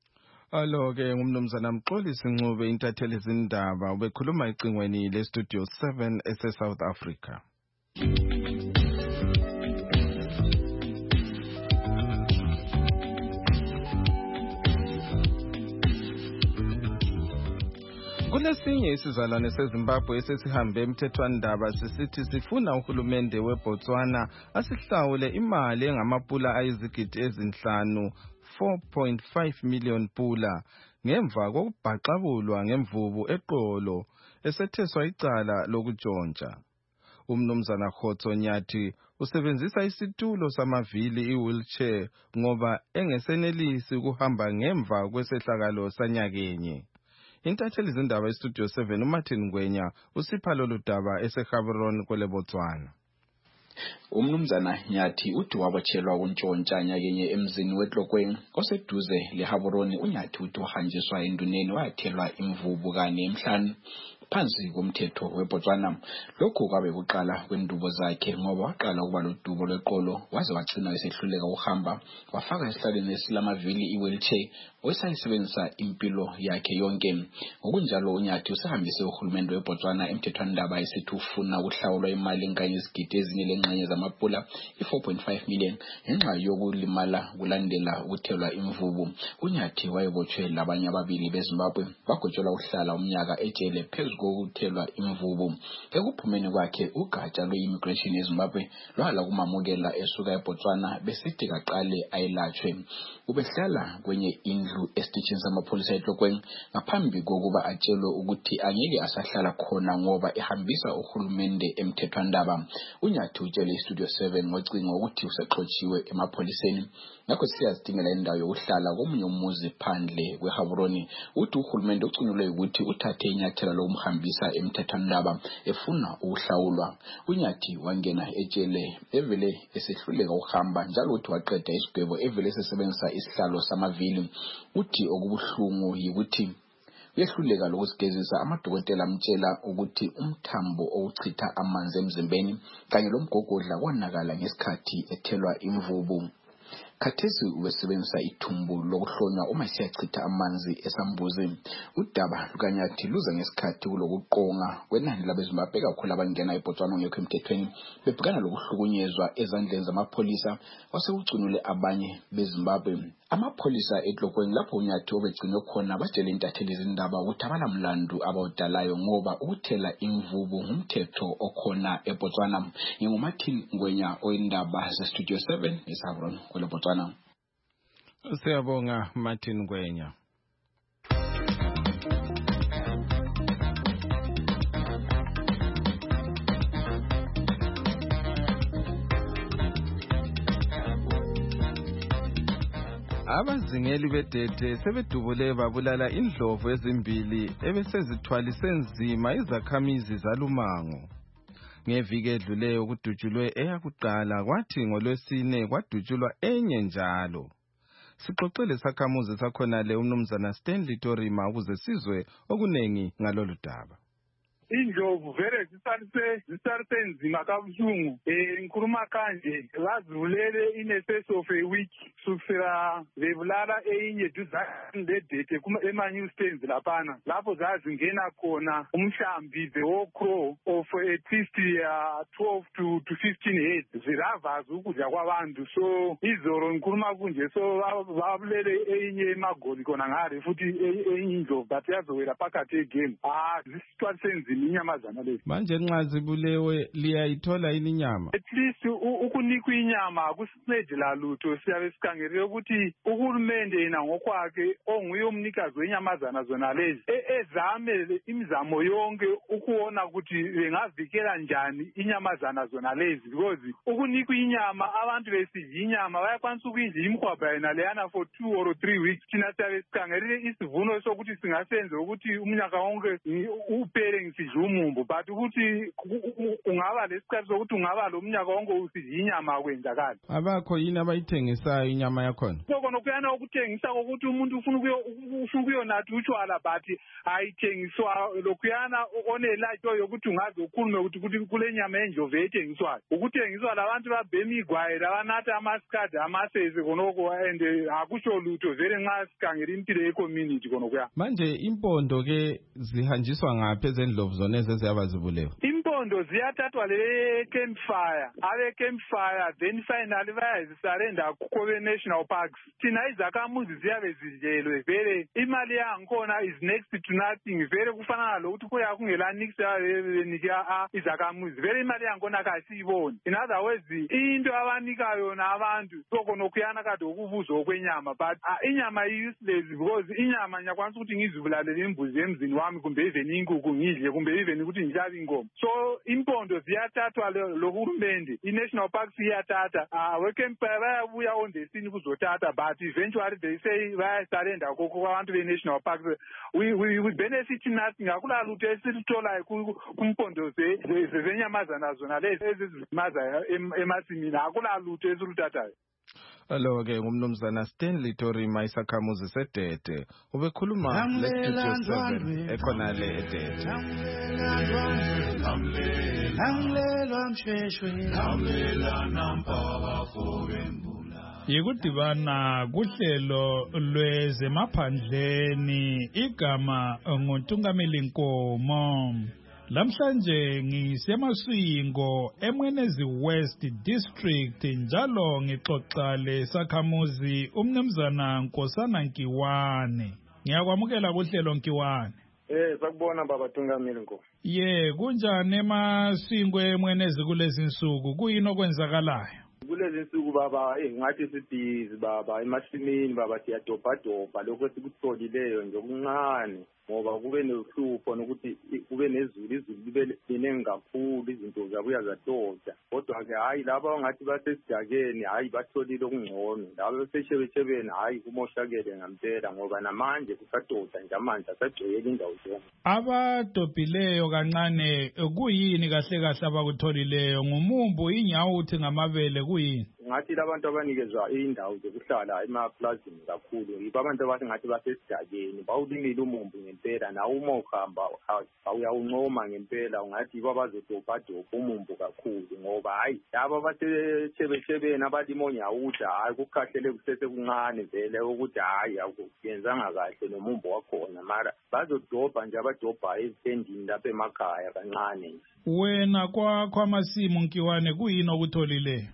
Alo-ke ngumnumzana Mxolisi Ncube intatheli zindaba ubekhuluma icingweni leStudio seven ese-South Africa. Kulesinye isizalwane seZimbabwe esesihambe emthethwandaba sisithi sifuna uhulumende weBotswana asihlawule imali engamapula ayizigidi ezinhlanu four point five million pula ngemva kokubhaqabulwa ngemvubu eqolo esetheswa icala lokutshontsha. Umnumzana Khotso Nyathi usebenzisa isitulo samavili i-wheelchair ngoba engesenelisi ukuhamba ngemva kwesehlakalo sanyakenye. Intatheli zindaba eStudio seven uMartin Ngwenya usipha lolu daba eseGaborone kwele Botswana. Umnumzana Nyathi uthi wabotshelwa untshontsha nyakenye emzini weTlokweni oseduze leGaborone. uNyathi uthi wahanjiswa enduneni wathelwa imvubu kane emhlanu phansi komthetho weBotswana. Lokhu kwabe kuqala kwendubo zakhe ngoba waqala ukuba lodubo lweqolo waze wagcina esehluleka ukuhamba wafaka esihlalweni esilamavili i-wheelchair osayisebenzisa impilo yakhe yonke. Ngokunjalo uNyathi usehambise uhulumende weBotswana emthethwandaba esithi ufuna ukuhlawulwa imali enganye izigidi ezine lengxenye zamapula i-four point five million ngenxa yokulimala kulandela ukuthelwa imvubu. uNyathi wayebotshwe labanye ababili beZimbabwe bagotshelwa ukuhlala umnyaka ejele phezu kokuthelwa imvubu. Ekuphumeni kwakhe ugatsha lwe-immigration eZimbabwe lwala kumamukela esuka eBotswana besithi kaqale ayelatshwe. Ubehlala kwenye indlu esitishini samapholisa eTlokweni ngaphambi kokuba atshelwe ukuthi angeke asahlala khona ngoba ehambisa uhulumende emthethwandaba. uNyathi utshele iStudio seven ngocingo ukuthi usexotshiwe emapholiseni ngakho siyazidingela indawo yokuhlala komunye umuzi phandle kweGaborone. Uthi uhulumende ucingelwe ukuthi uthathe inyathelo lokumhambisa emthethwandaba efuna ukuhlawulwa. uNyathi wangena ejele evele esehluleka ukuhamba njalo uthi waqeda isigwebo evele esebenzisa isihlalo samavili. Uthi okubuhlungu yikuthi uyehluleka lokusigezisa. Amadokotela amtshela ukuthi umthambo owuchitha amanzi emzimbeni kanye lomgogodla konakala ngesikhathi ethelwa imvubu. Khathesi ubesebenzisa ithumbu lokuhlonywa uma siyachitha amanzi esambuzi. Udaba lukaNyathi luza ngesikhathi kulokuqonga kwenani labeZimbabwe kakhulu abangena eBotswana ngekho emthethweni bebhekana lokuhlukunyezwa ezandleni zamapholisa wasekucunule abanye beZimbabwe. Amapholisa eTlokweni lapho uNyathi obegcinwe khona batshele intatheli zindaba ukuthi abalamlandu abawudalayo ngoba ukuthela imvubu ngumthetho okhona eBotswana. NginguMartin Ngwenya oyindaba zeStudio seven eGaborone kwele Botswana. Siyabonga Martin Ngwenya. Abazingeli bedete sebedubule babulala indlovu ezimbili ebesezithwalise nzima izakhamizi zalumango. Ngeviki edluleyo kudutshulwe eyakuqala kwathi ngolwesine kwadutshulwa enye njalo. Sixoxele sakhamuzi sakhona le umnumzana Stanley Torima ukuze sizwe okunengi ngalolu daba. Indlovu vele zisarise zisarise nzima kabuhlungu. Eh ngikhuluma kanje lazivulele in a space of a week kusukela bebulala enye duzane ledete kuma ema-news stands laphana lapho zazingena khona umhlambi the whole crow of at least uh, twelve to to fifteen heads ziravaza ukudla kwabantu. So izolo ngikhuluma kunje so babulele enye emagoli khona ngale futhi enye indlovu but yazowela phakathi egame. Ah zisitwalise nzima inyamazana lezi. Manje nxa zibulewe liyayithola ini inyama? At least ukunikwa inyama akusincedi la lutho. Siyabe sikhangele ukuthi uhulumende yena ngokwakhe onguye umnikazi wenyamazana zona lezi ezame imizamo yonke ukuona ukuthi bengavikela njani inyamazana zona lezi because ukunikwa inyama abantu besidla inyama bayakwanisa ukuyidla imkhwabha yena leyana for two or three weeks. Thina siyabe sikhangele isivuno sokuthi singasenze ukuthi umnyaka wonke uphele ngisidla umumbu but ukuthi ungaba lesikhathi sokuthi ungaba lo mnyaka wonke usidla inyama kwenzakala. Abakho yini abayithengisayo inyama yakhona? Sokona kuyana ukuthengisa ukuthi umuntu ufuna ufuna ukuyonatha utshwala but ayithengiswa lokuyana onelatsho yokuthi ungaze ukhulume ukuthi kule nyama endlovu ethengiswayo ukuthengiswa labantu babhema igwayi labanatha amaskadi amasese konoko and akusho lutho vele nxa sikhangela impilo ye-community konokuya. Manje impondo ke zihanjiswa ngaphi ezendlovu zona ezeziyaba zibulewe? Impondo ziyathathwa le campfire abe campfire then finally bayazisarenda kuKhobe National Parks thina izakhamuzi ziyabe zijelwe vele imali yangikhona is next to nothing vele kufanana lokuthi kuya kungela nix yanika izakhamuzi vele imali yangikhona kasiyiboni. In other words into abanika yona abantu sokhona okuyana kade ukuvuzwa okwenyama but inyama useless because inyama ngiyakwanisa ukuthi ngizibulalela imbuzi emzini wami kumbe even inkukhu ngidle kumbe even ukuthi ngihlabe inkomo. So impondo ziyathathwa lohulumende i-national parks iyathatha awekempe bayabuya ondesini kuzothatha but eventually they say bayasarenda koko kwabantu be-national parks. We, we, we benefit nothing akula lutho esitholayo kumpondo zenyamazana zona lezi ezizimaza emasimini akula lutho esiluthathayo. Alo-ke ngumnumzana Stanley Torima isakhamuzi sedede ubekhuluma le-Studio seven ekhonale edede. Yikudibana kuhlelo lwezemaphandleni igama nguNtungameli Nkomo. Lamhlanje ngisemaswingo eMwenezi West District njalo ngixoxa lesakhamuzi umnumzana Nkosana Nkiwane. Ngiyakwamukela kuhlelo Nkiwane. Eh sakubona baba Tungameli Nkomo. Ye kunjani emaswingo eMwenezi kulezi insuku kuyini okwenzakalayo? Kulezi insuku baba eh ngathi sibhizi baba emasimini baba siyadobhadobha lokho esikutholileyo nje okuncane ngoba kube nohlupho nokuthi kube nezulu izulu libe liningi kakhulu izinto zabuya zadoda kodwa ke hayi laba ngathi basesidakeni hayi batholile okungcono labo seshebeshebeni hayi kumoshakele ngempela ngoba namanje kusadoda nje amanje asagcwele indawo zonke. Abadobhileyo kancane kuyini kahle kahle abakutholileyo ngumumbu inyawuthi ngamabele kuyini? Ngathi labantu abanikezwa indawo zokuhlala emaplazini kakhulu yibo abantu abathi ngathi basesidakeni bawulimile umumbu ngempela nawe uma uhamba awuyawuncoma ngempela ungathi yibo abazodobhadobha umumbu kakhulu ngoba hayi laba baseshebeshebeni abalima onyawuthi hayi kukhahlele kusese kuncane vele ukuthi hayi akuyenzanga kahle nomumbu wakhona mara bazodobha nje abadobha ezitendini lapha emakhaya kancane nje. Wena kwakho amasimu Nkiwane kuyini okutholileyo?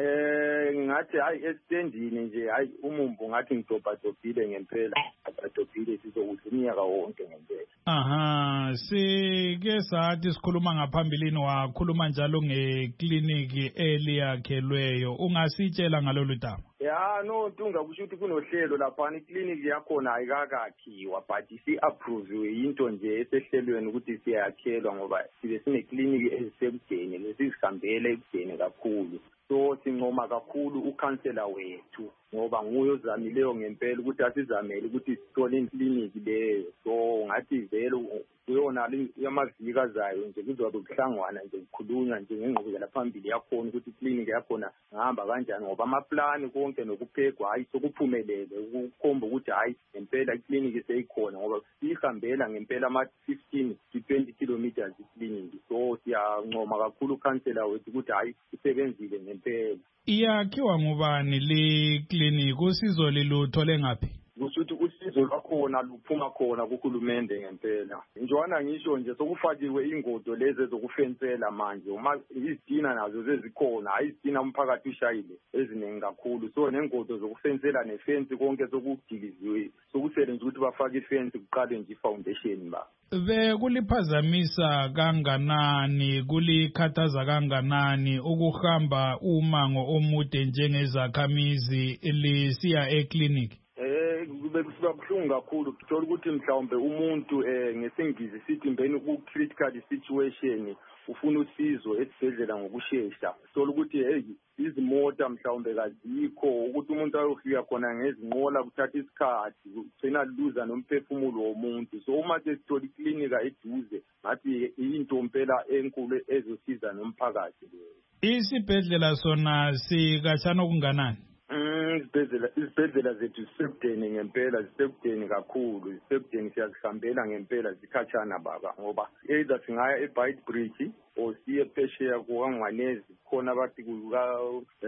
Eh ngathi hayi esitendini nje hayi umumbu ngathi ngidobhadobhile ngempela ngidobhile sizokudla unyaka wonke ngempela. Aha sike sathi sikhuluma ngaphambilini wakhuluma njalo ngekliniki eliyakhelweyo ungasitshela ngalolu daba? Ya no Tunga kusho ukuthi kunohlelo lapha ikliniki yakhona ayikakakhiwa but isi-approve into nje esehlelweni ukuthi siyakhelwa ngoba sibe sinekliniki ezisekudeni lesizihambele ekudeni kakhulu. So sincoma kakhulu ukhansela wethu ngoba nguye ozamileyo ngempela ukuthi asizamele ukuthi sithole ikliniki leyo. So ngathi vele kuyona yamaviki azayo nje kuzobe kuhlangwana nje kukhulunywa nje ngengqubekela phambili yakhona ukuthi ikliniki yakhona ngihamba kanjani ngoba amaplani konke nokuphekwa hayi sokuphumelele ukukhomba ukuthi hayi ngempela ikliniki seyikhona ngoba sihambela ngempela ama fifteen to twenty kilometers ikliniki. So siyancoma kakhulu ukhansela wethu ukuthi hayi isebenzile ngempela. Iyakhiwa ngubani le clinic usizo liluthole ngaphi? Kusuthi usizo lwakhona luphuma khona kuhulumende ngempela. Njwana ngisho nje sokufakiwe ingodo lezi ezokufensela manje uma izitina nazo zezikhona hayi izitina umphakathi ushayile eziningi kakhulu. So nengodo zokufensela nefence konke sokudiliziwe sokusele nje ukuthi bafake ifence kuqale nje ifoundation ba. Be kuliphazamisa kanganani kulikhathaza kanganani ukuhamba umango omude njengezakhamizi lisiya eclinic? Eh kube kusuka buhlungu kakhulu kuthola ukuthi mhlawumbe umuntu eh ngesingisi sithi mbeni ku critical situation ufuna usizo esibhedlela ngokusheshsha sola ukuthi hey izimota mhlawumbe kazikho ukuthi umuntu ayofika khona ngezinqola kuthatha isikhathi ugcina luza nomphefumulo womuntu. So uma sesithola iklinika eduze ngathi into impela enkulu ezosiza nomphakathi leyo. Isibhedlela sona sikatshana okunganani? Mm isibhedlela isibhedlela zethu zisebudeni ngempela zisebudeni kakhulu zisebudeni siyazihambela ngempela zikhatshana baba ngoba either singaya eBite Bridge or siye phesheya kukaNgwanezi khona abathi kuka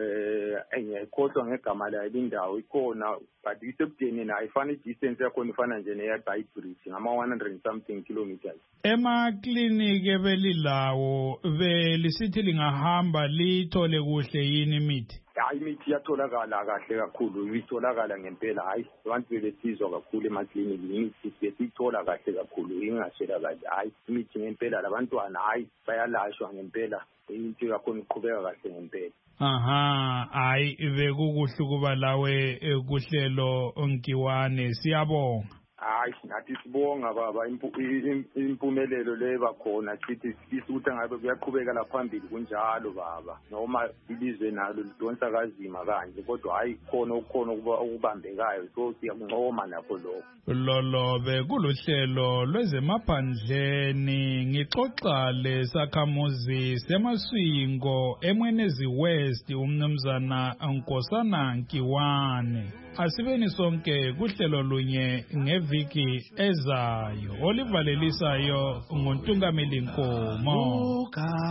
eh engiyikhohlwa ngegama la indawo ikhona but isebudeni nayo ifana distance yakhona ifana nje neya Bite Bridge ngama one hundred and something kilometers. Ema clinic ebelilawo belisithi lingahamba lithole kuhle yini imithi? hayi imithi iyatholakala kahle kakhulu itholakala ngempela hayi abantu bebesizwa kakhulu emakliniki imithi besiyithola kahle kakhulu ingaswela kahle hayi imithi ngempela labantwana hayi bayalashwa ngempela into yakhona iqhubeka kahle ngempela. Aha, hayi bekukuhle kuba lawe kuhlelo Nkiwane, siyabonga. Hayi nathi sibonga baba impumelelo leba khona sithi sifisa ukuthi ngabe kuyaqhubeka la phambili kunjalo baba noma ilizwe nalo lidonsa kazima kanje kodwa hayi khona ukukhona ukubambekayo so siyakuncoma lapho lokho. Lolo bekuluhlelo lwezemaphandleni ngixoxa lesakhamuzi semaswingo eMwenezi West umnumzana Nkosana Nkiwane. Asibeni sonke kuhlelo lunye ngeviki ezayo olivalelisayo nguNtungameli Nkomo.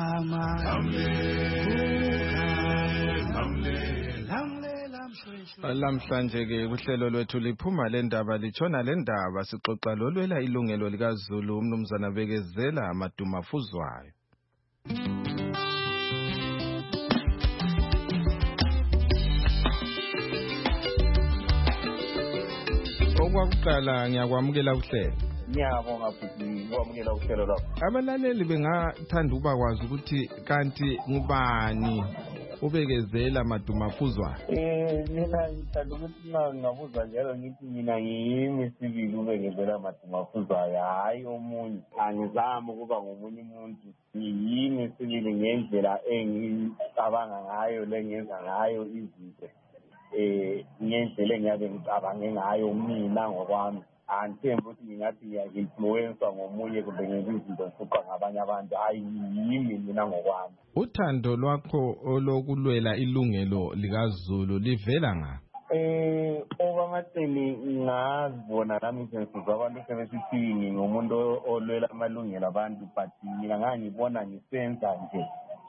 Lamhlanje ke kuhlelo lwethu liphuma le ndaba litshona le ndaba sixoxa lolwela ilungelo likaZulu umnumzana Bekezela Madumafuzwayo. Okwakuqala ngiyakwamukela kuhlelo. Ngiyabonga futhi ngikwamukela kuhlelo lapho. Abalaleli bengathanda ukuba kwazi ukuthi kanti ngubani uBekezela Madumafuzwayo. Eh mina ngithanda ukuthi ngabuza njalo ngithi mina ngiyimi sibili uBekezela Madumafuzwayo hayi omunye. Angizami ukuba ngomunye umuntu. Ngiyimi sibili ngendlela engicabanga ngayo lengenza ngayo izinto. Eh ngendlela engiyabe ngicabange ngayo mina ngokwami anthemba ukuthi ngingathi ngiya-influencer ngomunye kumbe ngenza izinto ngifuqa ngabanye abantu hayi yimi mina ngokwami. Uthando lwakho olokulwela ilungelo likaZulu livela ngaphi? Eh okwamacini ngazibona nami sengizwa abantu sebesithi ngingumuntu olwela amalungelo abantu but mina ngangibona ngisenza nje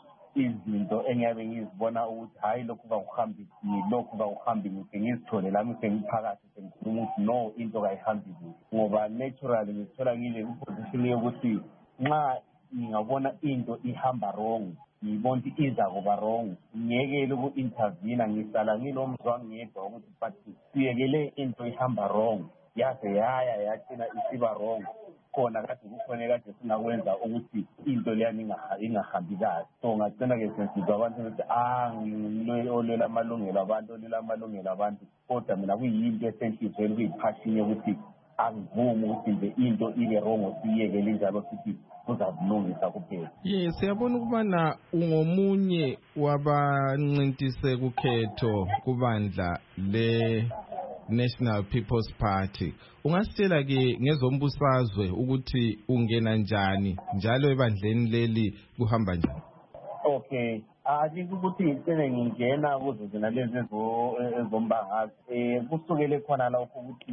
izinto engiyabe ngizibona ukuthi hayi lokhu kakuhambi lokhu kakuhambi ngithi ngizithole lami sengiphakathi sengikhuluma ukuthi no into kayihambi ngoba naturally ngithola ngile position yokuthi nxa ngingabona into ihamba wrong ngibona ukuthi iza kuba wrong ngiyekele uku-intervene ngihlala ngilomzwa ngedwa ukuthi but siyekele into ihamba wrong yaze yaya yathina isiba wrong khona kade kukhona kade singakwenza ukuthi into leyani ingahambi kahle so ngagcina-ke sensizwa abantu ukuthi ah ngilolwela amalungelo abantu olwela amalungelo abantu kodwa mina kuyinto esenhlizweni kuyiphashini yokuthi angivumi ukuthi nje into ibe wrong siyekele njalo sithi kuzabulungisa kuphela. Ye siyabona ukubana ungomunye wabancintise kukhetho kubandla le National People's Party. Ungasitshela ke ngezombusazwe ukuthi ungena njani njalo ebandleni leli kuhamba njani? Okay. Athi ukuthi ngicene ngingena kuzo zina lezi ezombangazwe. Eh kusukele khona lapho ukuthi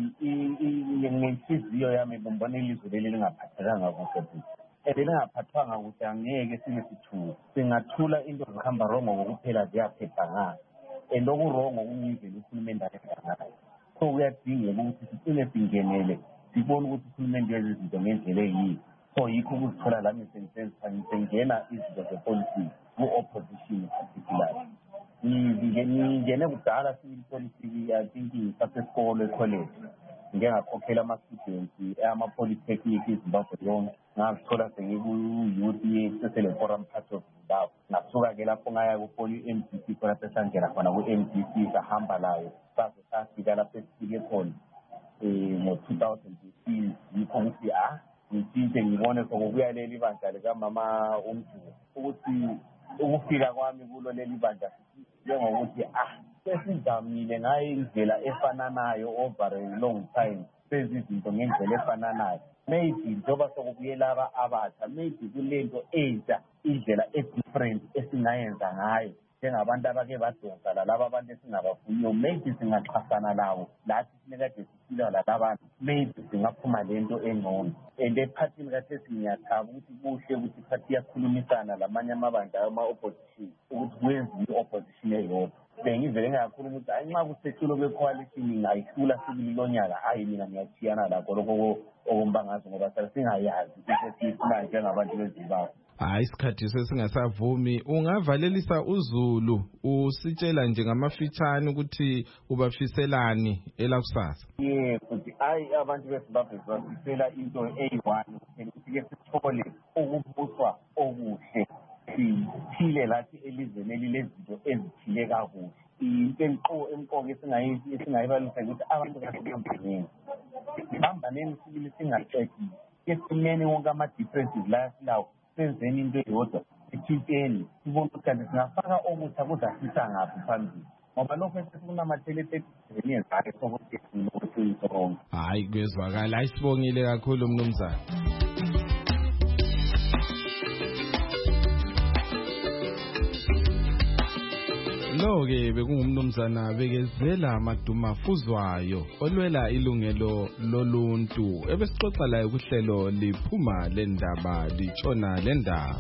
inhliziyo yami bombona ilizwe leli lingaphathekanga kuhle. Elingaphathwanga ukuthi angeke sibe sithuka. Singathula into zihamba wrong ngokuphela ziyaphepha ngayo. Endoku wrong okuyindlela uhulumende akwenza. So kuyadingeka ukuthi sicine singenele sibone ukuthi uhulumende yenza izinto ngendlela eyiyo. So yikho ukuzithola lami sengena izinto zepolitiki ku-opposition particularly. Ngingene kudala civil policy I think ngisasesikole ecollege. Ngike ngakhokhela ama-students ama-polytechnic iZimbabwe yonke ngazithola sengiku-youth sesele-forum part of Zimbabwe. Ngasuka-ke lapho ngaya ku-Poly M D C khona sesangena khona ku-M D C sahamba layo saze safika lapho esifike khona um ngo-two thousand fifteen yikho ukuthi ah ngitshintshe ngibone sokubuya leli bandla likamama uMjuba ukuthi ukufika kwami kulo leli bandla njengokuthi ah sesizamile ngayo indlela efananayo over a long time sezizinto ngendlela efananayo maybe njengoba sokubuyela aba abatha maybe kulento entsha indlela e-different esingayenza ngayo njengabantu abake badonsa lalaba abantu esingabafuniyo maybe singaxhasana lawo lathi sinekade siphila lalabantu maybe singaphuma lento engcono and ephathini kathesi ngiyathaba ukuthi kuhle ukuthi iphathi iyakhulumisana lamanye amabandla ama-opposition ukuthi kwenziwe i-opposition eyodwa bengivele ngakhuluma ukuthi hayi nxa kusethulwe kwe-coalition ngayihlula sibili lonyaka hayi mina ngiyachiyana lakho lokho okombangazo ngoba sale singayazi ukuthi siyifunayo njengabantu beZimbabwe. hayi isikhathi sesingasavumi. Ungavalelisa uZulu usitshela nje ngamafitshane ukuthi ubafiselani elakusasa. Yeah, futhi hayi abantu beSimbabwe basifela into eyi-one ukuthi ke sithole ukubuswa okuhle sithile lathi elizweni elilezinto ezithile kakuhle. Into enqo emqoka esingayibalisa ukuthi abantu basemndenini bambaneni sibili singaqedi esimene wonke ama-differences la silawo senzeni into eyodwa sithinteni sibone ukuthi kanti singafaka okutsha kuzasisa ngaphi phambili ngoba lokho esikunamathele thirty-seven years hayi sokuthi sinokuthi hayi kuyezwakala. Ayisibongile kakhulu mnumzana. Lo-ke bekungumnumzana Bekezela Madumafuzwayo olwela ilungelo loluntu ebesixoxa laye kuhlelo liphuma lendaba litshona lendaba.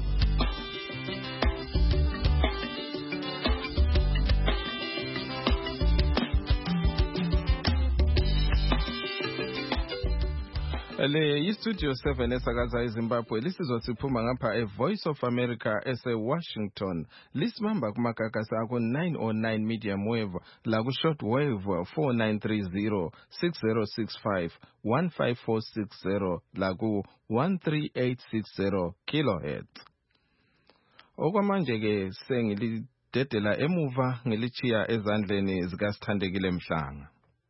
Le yi-Studio seven esakaza eZimbabwe lisizwa siphuma ngapha e-Voice of America ese-Washington. Lisibamba kumagagasi ako nine oh nine medium wave la ku-short wave four nine three zero six zero six five one five four six zero la ku one three eight six zero kilohertz. Okwamanje-ke sengilidedela emuva ngilichiya ezandleni zikaSithandekile Mhlanga.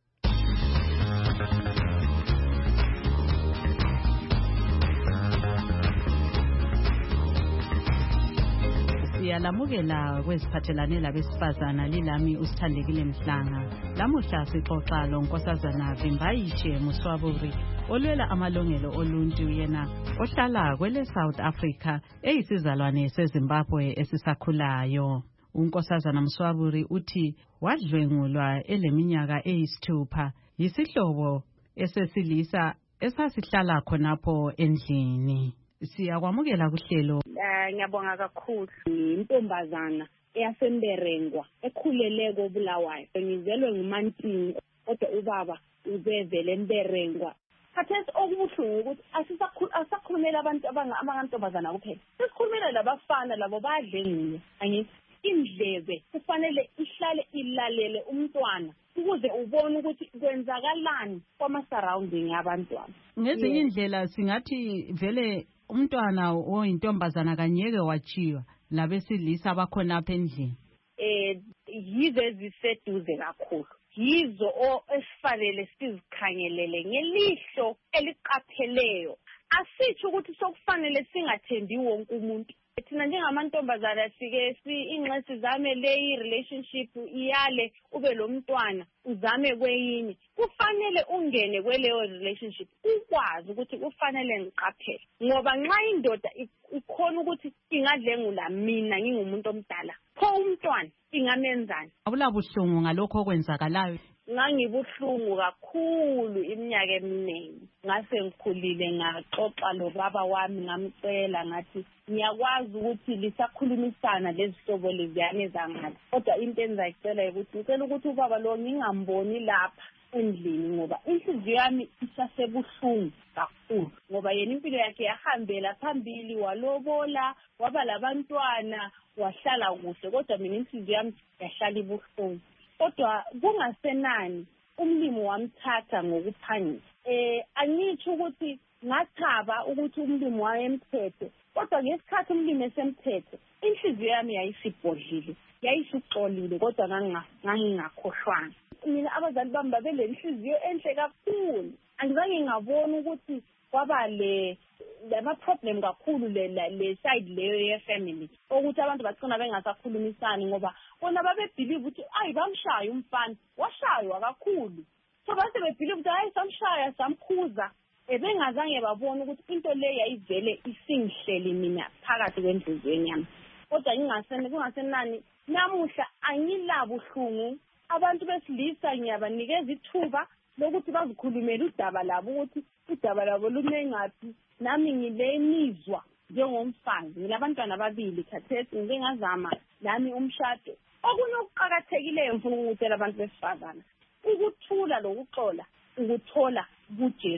Siyalamukela kweziphathelane labesifazana lilami uSithandekile Mhlanga. Lamuhla sixoxa lo Nkosazana Vimbayishe Muswaburi olwela amalungelo oluntu yena ohlala kwele South Africa eyisizalwane seZimbabwe esisakhulayo. uNkosazana Muswaburi uthi wadlwengulwa eleminyaka eyisithupha yisihlobo esesilisa esasihlala khonapho endlini. Siyakwamukela kuhlelo. Ngiyabonga kakhulu. Intombazana eyasemberengwa ekhulele koBulawayo. Ngizelwe nguMantini kodwa ubaba uzevele emberengwa. Khathesi okubuhlungu ukuthi asisakhulumela abantu abangamantombazana kuphela. Sesikhulumela labafana labo badlengiwe. Angithi indlebe kufanele ihlale ilalele umntwana ukuze ubone ukuthi kwenzakalani kwama-surrounding yabantwana. Ngezinye indlela singathi vele umntwana oyintombazana kanyeke wachiwa labesilisa abakhona apha endlini. Eh yizo eziseduze kakhulu. Yizo esifanele sizikhangelele ngelihlo eliqapheleyo. Asitsho ukuthi sokufanele singathembi wonke umuntu. Thina njengamantombazana sike ingxesi zame le relationship iyale ube lo mntwana uzame kweyini. Kufanele ungene kweleyo relationship ukwazi ukuthi kufanele ngiqaphele ngoba nxa indoda ikhona ukuthi ingadlengula mina ngingumuntu omdala pho umntwana ingamenzani. Abulabuhlungu ngalokho okwenzakalayo. Ngangibuhlungu kakhulu iminyaka eminingi ngase ngikhulile ngaxoxa lo baba wami ngamcela ngathi ngiyakwazi ukuthi lisakhulumisana lezihlobo leziyane zangala kodwa into engizayicela ukuthi ngicela ukuthi ubaba lo ngingamboni lapha endlini ngoba inhliziyo yami isasebuhlungu kakhulu ngoba yena impilo yakhe yahambela phambili walobola waba labantwana wahlala kuhle kodwa mina inhliziyo yami yahlala ibuhlungu. Kodwa kungasenani umlimo wamthatha ngokuphangisa. Eh angithi ukuthi ngathaba ukuthi umlimo wayemphethe kodwa ngesikhathi umlimo esemthethe inhliziyo yami yayisibhodlile yayisixolile kodwa ngangingakhohlwanga. Mina abazali bami babele inhliziyo enhle kakhulu angizange ngabona ukuthi kwaba le lama problem kakhulu le le side leyo ye family ukuthi abantu bagcina bengasakhulumisani ngoba bona babe believe ukuthi ayi bamshaya umfana washaywa kakhulu so base be believe ukuthi ayi samshaya samkhuza ebengazange babona ukuthi into le yayivele isingihleli mina phakathi kwendluzweni yami kodwa ngingasene kungasenani namuhla angilabo uhlungu abantu besilisa ngiyabanikeza ithuba lokuthi bazikhulumele udaba labo ukuthi udaba labo lume ngapi nami ngilemizwa njengomfazi ngilabantwana ababili khathesi ngingazama nami umshado okunye okuqhakathekileyo mfuna ukutshela abantu besifazana ukuthula lokuxola ukuthola kuJesu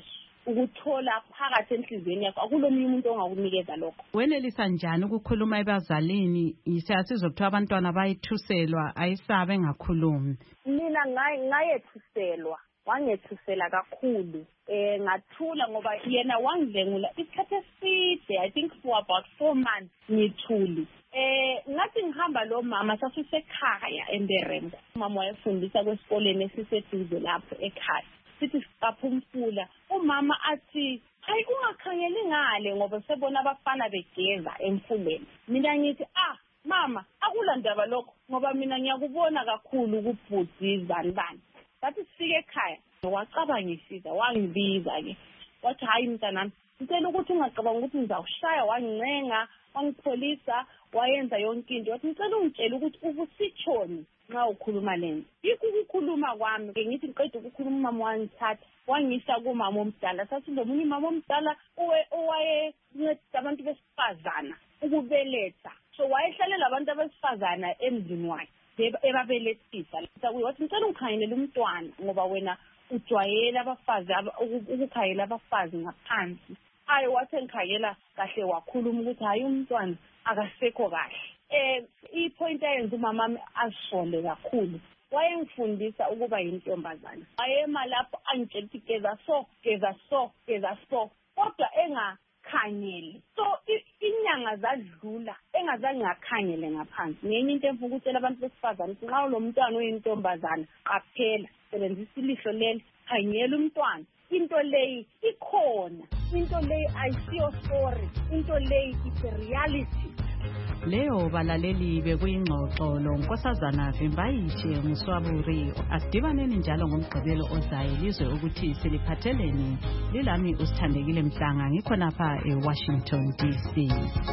ukuthola phakathi enhliziyweni yakho akulomunye umuntu ongakunikeza lokho. Wenelisa njani ukukhuluma ebazalini siyasizwa ukuthi abantwana bayithuselwa ayisabe engakhulumi? Mina ngayethuselwa, wangethusela kakhulu. Eh ngathula ngoba yena wangidlengula isikhathi eside, I think for about four months ngithuli. Eh ngathi ngihamba lo mama sasisekhaya eMberembo. Mama wayefundisa kwesikoleni esiseduze lapho ekhaya. Sithi siqapha umfula, umama athi hayi ungakhangeli ngale ngoba sebona abafana begeza emfuleni. Mina ngithi ah mama akulandaba lokho ngoba mina ngiyakubona kakhulu kubhudi bani bani. Bathi sifike ekhaya wacabangishisa wangibiza ke wathi hayi mntanami ngicela ukuthi ungacabanga ukuthi ngizawushaya, wangincenga wangipholisa wayenza yonke into. Wathi ngicela ungitshela ukuthi ubusithoni nxa ukhuluma lento. Yikho ukukhuluma kwami ke ngithi ngiqeda ukukhuluma umama wangithatha wangisa kumama omdala. Sathi lomunye umama omdala owaye ncedisa abantu besifazana ukubeletha, so wayehlalela abantu besifazana emzini wakhe ebabelethisa. Wathi ngicela ungikhangelela umntwana ngoba wena ujwayela abafazi ukukhangela abafazi ngaphansi. Hayi wathi ngikhangela kahle wakhuluma ukuthi hayi umntwana akasekho kahle. Eh ipoint ayenza umama wami asishole kakhulu, wayengifundisa ukuba yintombazana. Wayema lapho angitshela ukuthi geza so geza so geza so kodwa engakhangeli. So inyanga zadlula engazange ngakhangele ngaphansi. Ngenye into emfuka ukutshela abantu besifazane ukuthi nxa lo mntwana oyintombazana qaphela, sebenzisa ilihlo leli, khangela umntwana. Into leyi ikhona, into leyi ayisiyo story, into leyi is a reality. Leyo balaleli bekuyingxoxo lo Nkosazana Vimbayishe Muswaburi. Asidibaneni njalo ngomgqibelo ozayo lizwe ukuthi siliphatheleni. Lilami usithandekile Mhlanga ngikho lapha eWashington D C.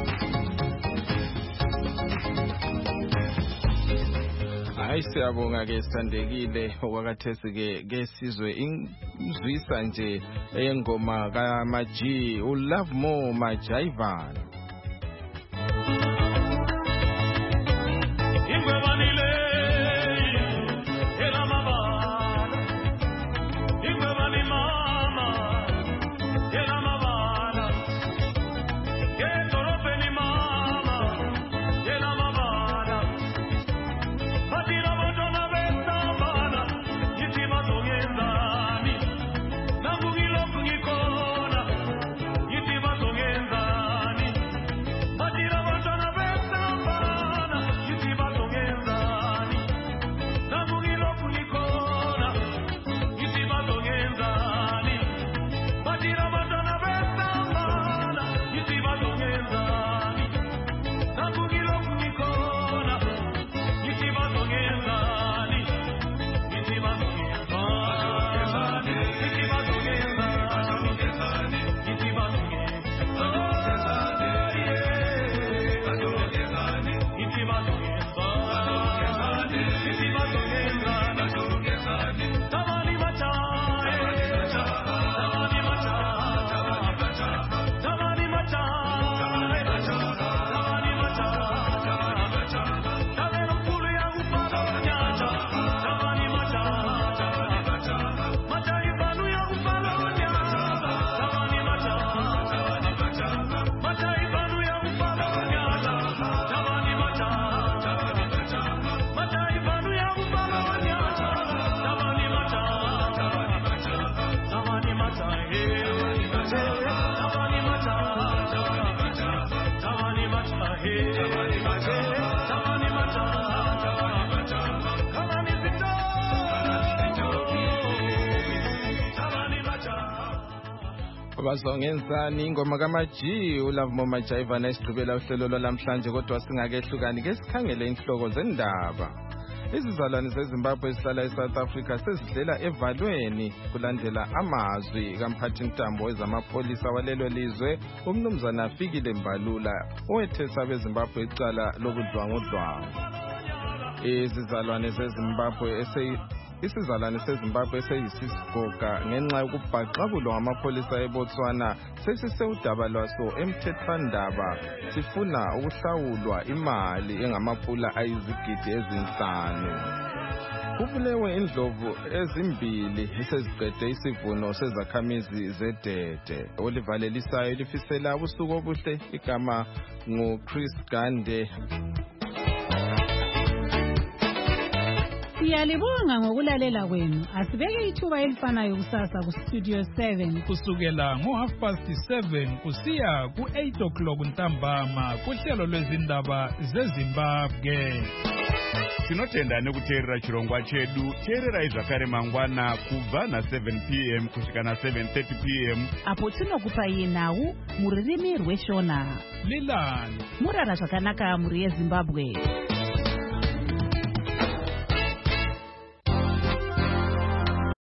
Hayi siyabonga ke sithandekile okwakathesi ke ke sizwe imzwisa nje eyengoma kaMaji uLove More Majaivan. Bazongenzani ingoma kaMaji uLove More Majaivan esigqibela uhlelo lwalamhlanje kodwa singakehlukani ke sikhangele inhloko zendaba. Izizalwane zeZimbabwe ezihlala eSouth Africa sezidlela evalweni kulandela amazwi kamphathintambo wezamapholisa walelo lizwe umnumzana Fikile Mbalula owethesa abeZimbabwe icala lobudlwangudlwangu. Izizalwane zeZimbabwe ese Isizalwane seZimbabwe seyisigoga ngenxa yokubhaqabulwa ngamapholisa eBotswana sesisewudaba lwaso emthethwandaba sifuna ukuhlawulwa imali engamapula ayizigidi ezinhlanu. Kubulewe indlovu ezimbili eseziqede isivuno sezakhamizi zedede. Olivalelisayo lifisela ubusuku obuhle. Igama nguChris Gande. Siyalibonga ngokulalela kwenu. Asibeke ithuba elifanayo kusasa ku Studio seven kusukela ngo half past seven kusiya ku eight o'clock ntambama kuhlelo lwezindaba zeZimbabwe. Tinotenda nekuteerera chirongwa chedu. Teererai zvakare mangwana kubva na seven p m kusvika na seven thirty p m apo tinokupai nhau muririmi rweshona. Lilani murara zvakanaka muri yeZimbabwe.